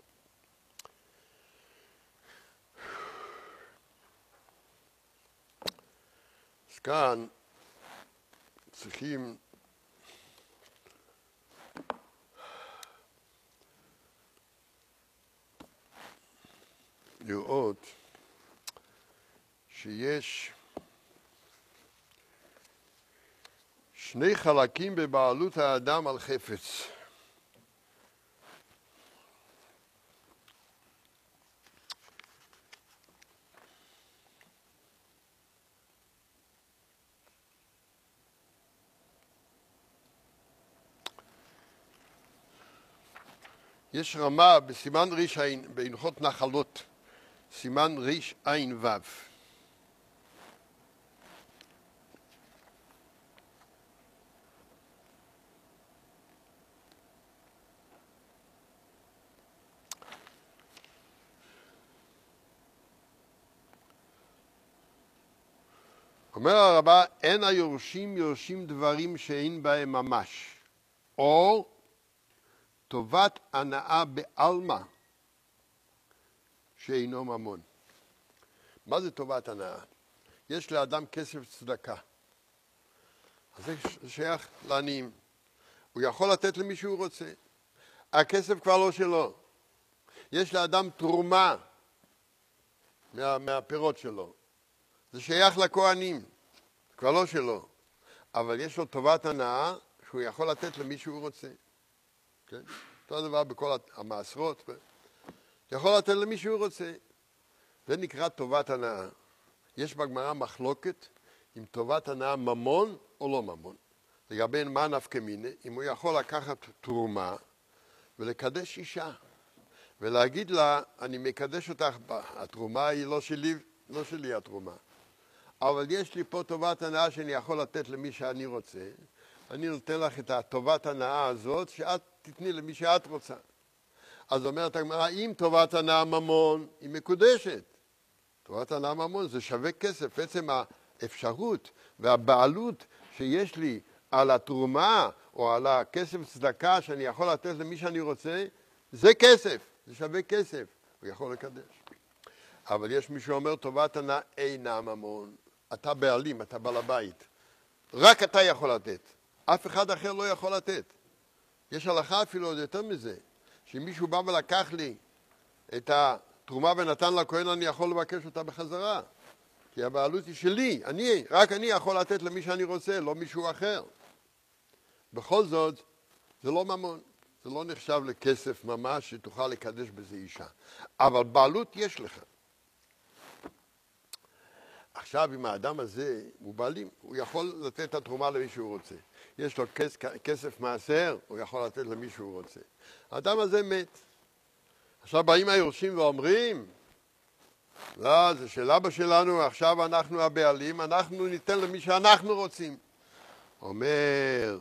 אז כאן צריכים לראות שיש שני חלקים בבעלות האדם על חפץ. יש רמה בסימן ריש עין, בהלכות נחלות, סימן ריש עין וו. אומר הרבה, אין היורשים יורשים דברים שאין בהם ממש, או טובת הנאה בעלמא שאינו ממון. מה זה טובת הנאה? יש לאדם כסף צדקה, אז זה שייך לעניים. הוא יכול לתת למי שהוא רוצה. הכסף כבר לא שלו. יש לאדם תרומה מהפירות שלו. זה שייך לכהנים, כבר לא שלו. אבל יש לו טובת הנאה שהוא יכול לתת למי שהוא רוצה. כן? אותו דבר בכל המעשרות. יכול לתת למי שהוא רוצה. זה נקרא טובת הנאה. יש בגמרא מחלוקת אם טובת הנאה ממון או לא ממון. לגבי מה נפקא מינה, אם הוא יכול לקחת תרומה ולקדש אישה. ולהגיד לה, אני מקדש אותך, התרומה היא לא שלי התרומה. אבל יש לי פה טובת הנאה שאני יכול לתת למי שאני רוצה. אני נותן לך את הטובת הנאה הזאת, שאת תתני למי שאת רוצה. אז אומרת הגמרא, אם טובת הנאה ממון, היא מקודשת. טובת הנאה ממון זה שווה כסף. האפשרות והבעלות שיש לי על התרומה או על הכסף צדקה שאני יכול לתת למי שאני רוצה, זה כסף, זה שווה כסף, הוא יכול לקדש. אבל יש מי שאומר, טובת הנאה אינה ממון. אתה בעלים, אתה בעל הבית. רק אתה יכול לתת. אף אחד אחר לא יכול לתת. יש הלכה אפילו עוד יותר מזה, שאם מישהו בא ולקח לי את התרומה ונתן לכהן, אני יכול לבקש אותה בחזרה. כי הבעלות היא שלי, רק אני יכול לתת למי שאני רוצה, לא מישהו אחר. בכל זאת, זה לא ממון. זה לא נחשב לכסף ממש שתוכל לקדש בזה אישה. אבל בעלות יש לך. עכשיו, אם האדם הזה הוא בעלים, הוא יכול לתת את התרומה למי שהוא רוצה. יש לו כסף מעשר, הוא יכול לתת למי שהוא רוצה. האדם הזה מת. עכשיו באים היורשים ואומרים, לא, זה של אבא שלנו, עכשיו אנחנו הבעלים, אנחנו ניתן למי שאנחנו רוצים. אומר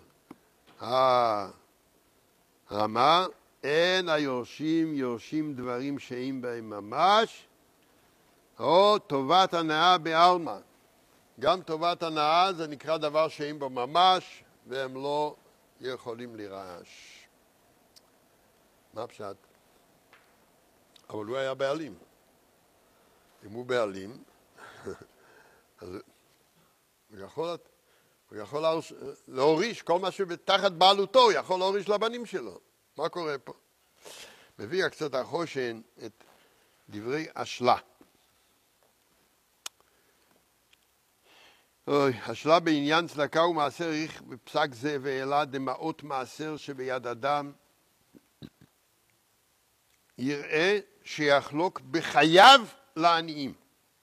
הרמה, אין היורשים יורשים דברים שאין בהם ממש, או טובת הנאה בעלמא. גם טובת הנאה זה נקרא דבר שאין בו ממש, והם לא יכולים לירש. מה פשט? אבל הוא היה בעלים. אם הוא בעלים, אז הוא יכול להוריש כל מה שבתחת בעלותו, הוא יכול להוריש לבנים שלו. מה קורה פה? מביא קצת החושן את דברי השלה. השלה בעניין צדקה ומעשר העריך בפסק זה והעלה דמעות מעשר שביד אדם, יראה שיחלוק בחייו לעניים.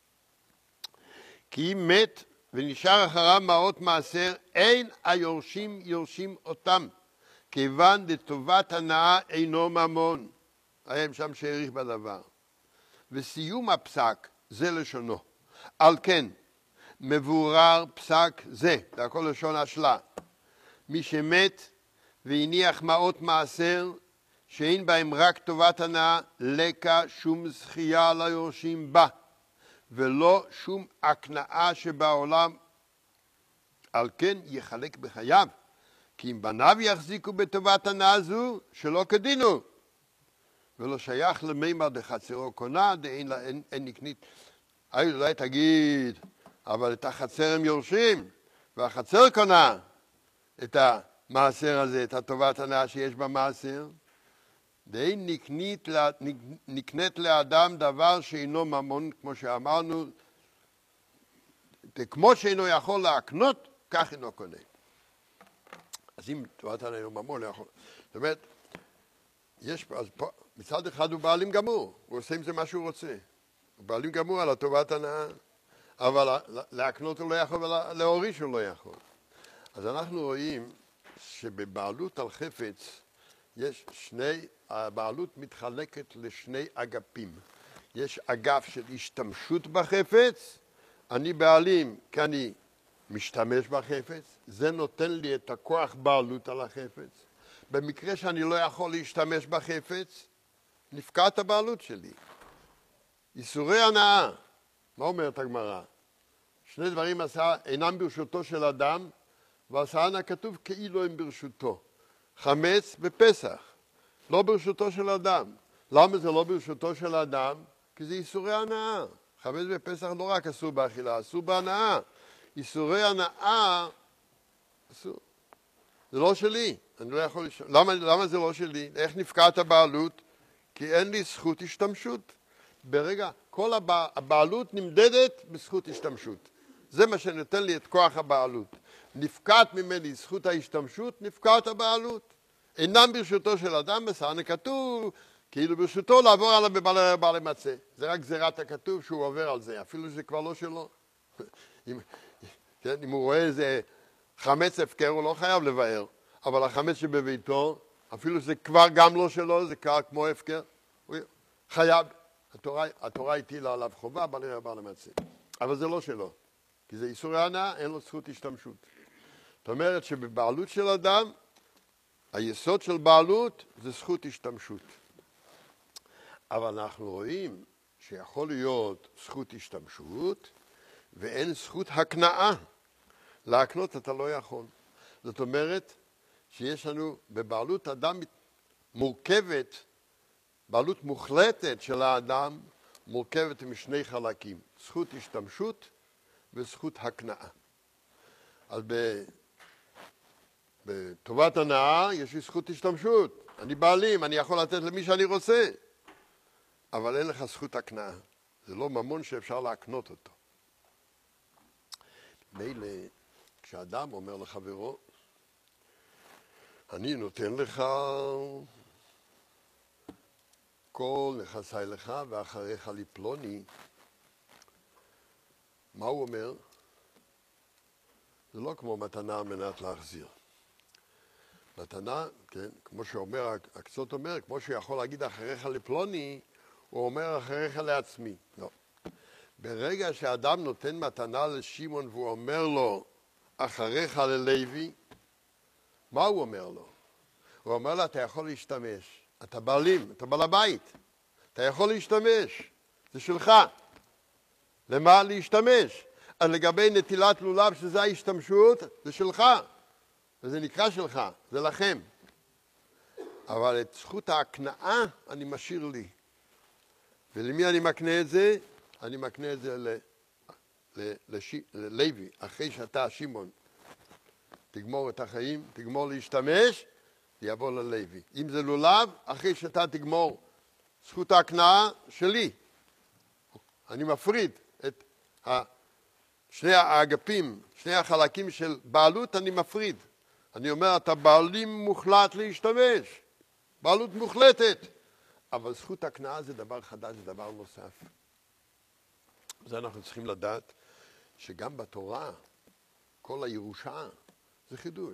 כי אם מת ונשאר אחריו מעות מעשר, אין היורשים יורשים אותם, כיוון דטובת הנאה אינו ממון. היה שם שהעריך בדבר. וסיום הפסק זה לשונו. על כן, מבורר פסק זה, זה הכל לשון השלה. מי שמת והניח מעות מעשר, שאין בהם רק טובת הנאה, לקה שום זכייה ליורשים בה, ולא שום הקנאה שבעולם. על כן יחלק בחייו, כי אם בניו יחזיקו בטובת הנאה זו, שלא כדינו, ולא שייך למימר דחצרו קונה, אין נקנית. אולי תגיד, אבל את החצר הם יורשים, והחצר קונה את המעשר הזה, את הטובת הנאה שיש במעשר. ואין נקנית לאדם דבר שאינו ממון, כמו שאמרנו, כמו שאינו יכול להקנות, כך אינו קונה. אז אם טובת הנאה אינו ממון, לא יכול. זאת אומרת, אז פה, מצד אחד הוא בעלים גמור, הוא עושה עם זה מה שהוא רוצה. הוא בעלים גמור על הטובת הנאה, אבל להקנות הוא לא יכול ולהוריש הוא לא יכול. אז אנחנו רואים שבבעלות על חפץ, הבעלות מתחלקת לשני אגפים. יש אגף של השתמשות בחפץ, אני בעלים כי אני משתמש בחפץ, זה נותן לי את הכוח בעלות על החפץ. במקרה שאני לא יכול להשתמש בחפץ, נפקעת הבעלות שלי. איסורי הנאה, מה אומרת הגמרא? שני דברים אינם ברשותו של אדם, ועשאנה כתוב כאילו הם ברשותו. חמץ בפסח, לא ברשותו של אדם. למה זה לא ברשותו של אדם? כי זה איסורי הנאה. חמץ בפסח לא רק אסור באכילה, אסור בהנאה. איסורי הנאה, אסור. זה לא שלי, אני לא יכול לשאול. למה זה לא שלי? איך נפקעת הבעלות? כי אין לי זכות השתמשות. ברגע, כל הבעלות נמדדת בזכות השתמשות. זה מה שנותן לי את כוח הבעלות. נפקעת ממני זכות ההשתמשות, נפקעת הבעלות. אינם ברשותו של אדם, בסענה כתוב, כאילו ברשותו לעבור עליו בבעל מצה. זה רק גזירת הכתוב שהוא עובר על זה, אפילו שזה כבר לא שלו. אם הוא רואה איזה חמץ הפקר, הוא לא חייב לבאר. אבל החמץ שבביתו, אפילו שזה כבר גם לא שלו, זה כבר כמו הפקר, הוא חייב. התורה הטילה עליו חובה, בעל המצה. אבל זה לא שלו. כי זה איסורי הנאה, אין לו זכות השתמשות. זאת אומרת שבבעלות של אדם, היסוד של בעלות זה זכות השתמשות. אבל אנחנו רואים שיכול להיות זכות השתמשות, ואין זכות הקנאה. להקנות אתה לא יכול. זאת אומרת שיש לנו בבעלות אדם מורכבת, בעלות מוחלטת של האדם מורכבת משני חלקים, זכות השתמשות וזכות הקנאה. אז בטובת הנאה יש לי זכות השתמשות, אני בעלים, אני יכול לתת למי שאני רוצה, אבל אין לך זכות הקנאה, זה לא ממון שאפשר להקנות אותו. מילא כשאדם אומר לחברו, אני נותן לך כל נכסי לך ואחריך לי פלוני, מה הוא אומר? זה לא כמו מתנה על מנת להחזיר. מתנה, כן, כמו שאומר, הקצות אומר, כמו שיכול להגיד אחריך לפלוני, הוא אומר אחריך לעצמי. לא. ברגע שאדם נותן מתנה לשמעון והוא אומר לו, אחריך ללוי, מה הוא אומר לו? הוא אומר לו, אתה יכול להשתמש. אתה בעלים, אתה בעל הבית. אתה יכול להשתמש. זה שלך. למה להשתמש? אז לגבי נטילת לולב, שזה ההשתמשות, זה שלך. וזה נקרא שלך, זה לכם. אבל את זכות ההקנאה אני משאיר לי. ולמי אני מקנה את זה? אני מקנה את זה ללוי. אחרי שאתה, שמעון, תגמור את החיים, תגמור להשתמש, זה יבוא ללוי. אם זה לולב, אחרי שאתה תגמור זכות ההקנאה שלי. אני מפריד את שני האגפים, שני החלקים של בעלות, אני מפריד. אני אומר, אתה בעלים מוחלט להשתמש. בעלות מוחלטת. אבל זכות הקנאה זה דבר חדש, זה דבר נוסף. זה אנחנו צריכים לדעת שגם בתורה, כל הירושה זה חידוש.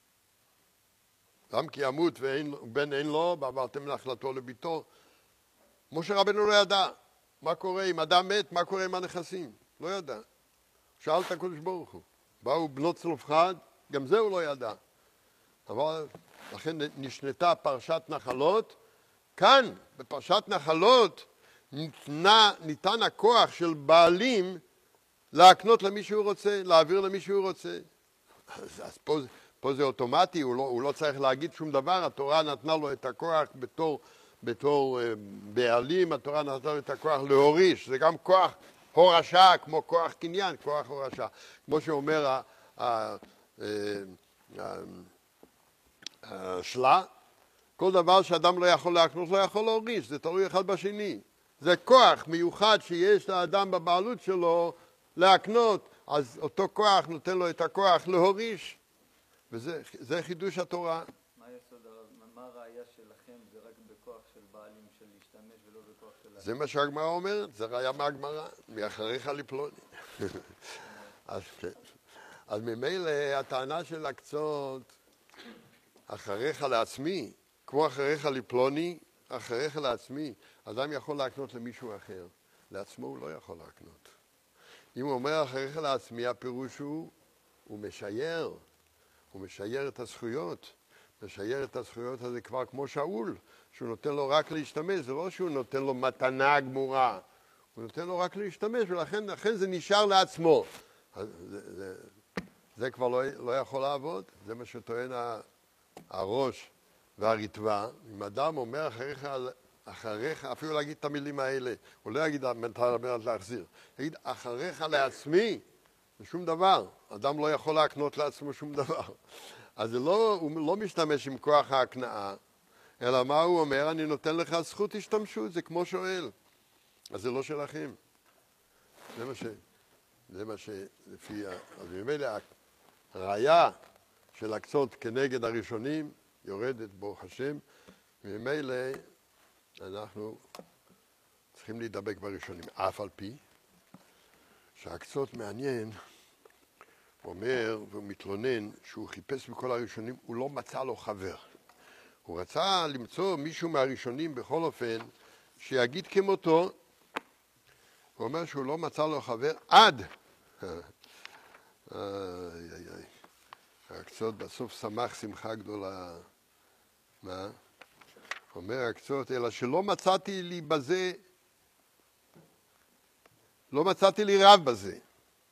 גם כי ימות ובן אין לו, ועברתם להחלטו לביתו. משה רבנו לא ידע מה קורה אם אדם מת, מה קורה עם הנכסים. לא ידע. שאל את הקדוש ברוך הוא. באו בנות צלופחד, גם זה הוא לא ידע. אבל לכן נשנתה פרשת נחלות. כאן, בפרשת נחלות, ניתן הכוח של בעלים להקנות למי שהוא רוצה, להעביר למי שהוא רוצה. אז פה זה אוטומטי, הוא לא צריך להגיד שום דבר, התורה נתנה לו את הכוח בתור בעלים, התורה נתנה לו את הכוח להוריש, זה גם כוח הורשה, כמו כוח קניין, כוח הורשה. כמו שאומר השלה, כל דבר שאדם לא יכול להקנות, לא יכול להוריש, זה תלוי אחד בשני. זה כוח מיוחד שיש לאדם בבעלות שלו להקנות, אז אותו כוח נותן לו את הכוח להוריש, וזה חידוש התורה. מה הראייה שלכם? זה רק בכוח של בעלים של להשתמש ולא בכוח של... זה מה שהגמרא אומרת, זה ראייה מהגמרא, מאחריך לפלוני. אז ממילא הטענה של הקצות, אחריך לעצמי, כמו אחריך לפלוני, אחריך לעצמי, אדם יכול להקנות למישהו אחר, לעצמו הוא לא יכול להקנות. אם הוא אומר אחריך לעצמי, הפירוש הוא משייר, הוא משייר את הזכויות, משייר את הזכויות הזה כבר כמו שאול, שהוא נותן לו רק להשתמש, זה לא שהוא נותן לו מתנה גמורה, הוא נותן לו רק להשתמש, ולכן זה נשאר לעצמו. זה כבר לא יכול לעבוד, זה מה שטוען הראש והרטב"א. אם אדם אומר אחריך, אפילו להגיד את המילים האלה, הוא לא יגיד מנטל להחזיר, יגיד אחריך לעצמי, זה שום דבר, אדם לא יכול להקנות לעצמו שום דבר. אז הוא לא משתמש עם כוח ההקנאה, אלא מה הוא אומר? אני נותן לך זכות השתמשות, זה כמו שואל. אז זה לא שלכם. זה מה שלפי... אז ממילא הראייה של הקצות כנגד הראשונים יורדת ברוך השם, וממילא אנחנו צריכים להידבק בראשונים. אף על פי שהקצות מעניין, הוא אומר והוא מתלונן שהוא חיפש בכל הראשונים, הוא לא מצא לו חבר. הוא רצה למצוא מישהו מהראשונים בכל אופן שיגיד כמותו. הוא אומר שהוא לא מצא לו חבר עד. הקצות בסוף שמח שמחה גדולה. מה? אומר הקצות, אלא שלא מצאתי לי בזה, לא מצאתי לי רב בזה.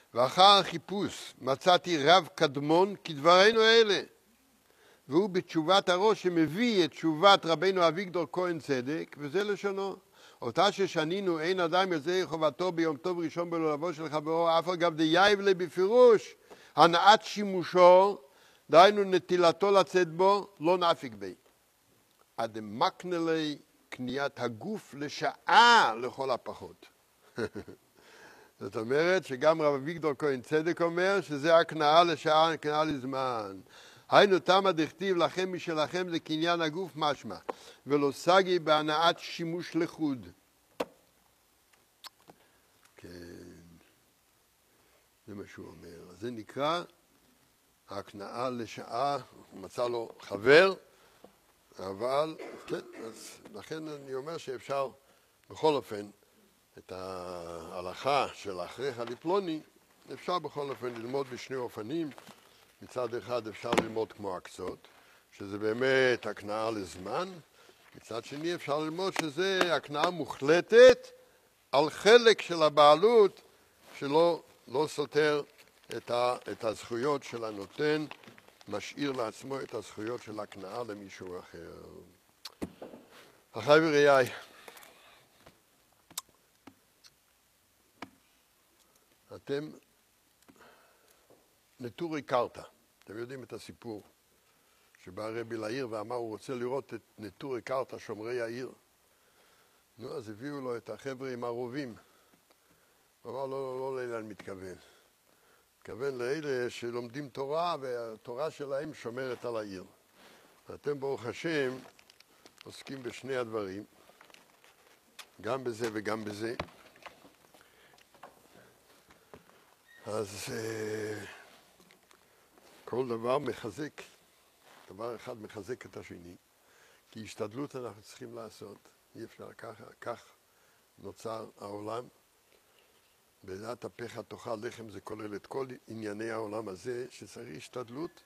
ואחר החיפוש מצאתי רב קדמון כדברינו אלה. והוא בתשובת הראש שמביא את תשובת רבנו אביגדור כהן צדק, וזה לשונו. אותה ששנינו אין אדם יוצא חובתו ביום טוב ראשון בלולבו של חברו, אף אגב דייב לי בפירוש, הנעת שימושו, דהיינו נטילתו לצאת בו, לא נאפיק בי. הדמקנה לי קניית הגוף לשעה לכל הפחות. זאת אומרת שגם רב אביגדור כהן צדק אומר שזה הקנאה לשעה, הקנאה לזמן. היינו תמה דכתיב לכם משלכם זה קניין הגוף משמע, ולא סגי בהנעת שימוש לחוד. כן, זה מה שהוא אומר. זה נקרא הקנאה לשעה, הוא מצא לו חבר, אבל כן, אז לכן אני אומר שאפשר בכל אופן את ההלכה של אחריך לפלוני, אפשר בכל אופן ללמוד בשני אופנים. מצד אחד אפשר ללמוד כמו הקצות, שזה באמת הקנאה לזמן. מצד שני אפשר ללמוד שזה הקנאה מוחלטת על חלק של הבעלות שלא סותר את הזכויות של הנותן, משאיר לעצמו את הזכויות של הקנאה למישהו אחר. אחי ורעי, אתם נטורי קרתא. אתם יודעים את הסיפור שבא הרבי לעיר ואמר הוא רוצה לראות את נטורי קרתא שומרי העיר. נו, אז הביאו לו את החבר'ה עם הרובים. הוא אמר לא לאלה אני מתכוון. מתכוון לאלה שלומדים תורה והתורה שלהם שומרת על העיר. ואתם ברוך השם עוסקים בשני הדברים, גם בזה וגם בזה. אז כל דבר מחזק, דבר אחד מחזק את השני, כי השתדלות אנחנו צריכים לעשות, אי אפשר ככה, כך נוצר העולם. בעזרת אפיך תאכל לחם, זה כולל את כל ענייני העולם הזה שצריך השתדלות,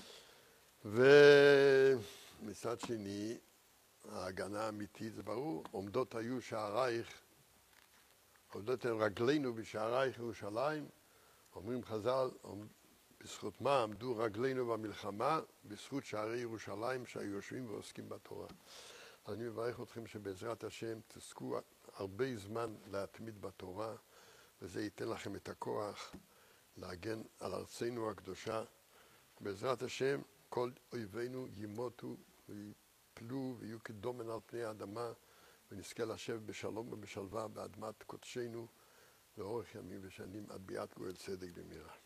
ומצד שני ההגנה האמיתית זה ברור, עומדות היו שערייך, עומדות הן רגלינו בשערייך ירושלים, אומרים חז"ל, בזכות מה עמדו רגלינו במלחמה? בזכות שערי ירושלים שהיו יושבים ועוסקים בתורה. אז אני מברך אתכם שבעזרת השם תזכו הרבה זמן להתמיד בתורה, וזה ייתן לכם את הכוח להגן על ארצנו הקדושה. בעזרת השם כל אויבינו ימותו ויפלו ויהיו כדומן על פני האדמה, ונזכה לשבת בשלום ובשלווה באדמת קודשנו לאורך ימים ושנים עד ביאת גואל צדק במהרה.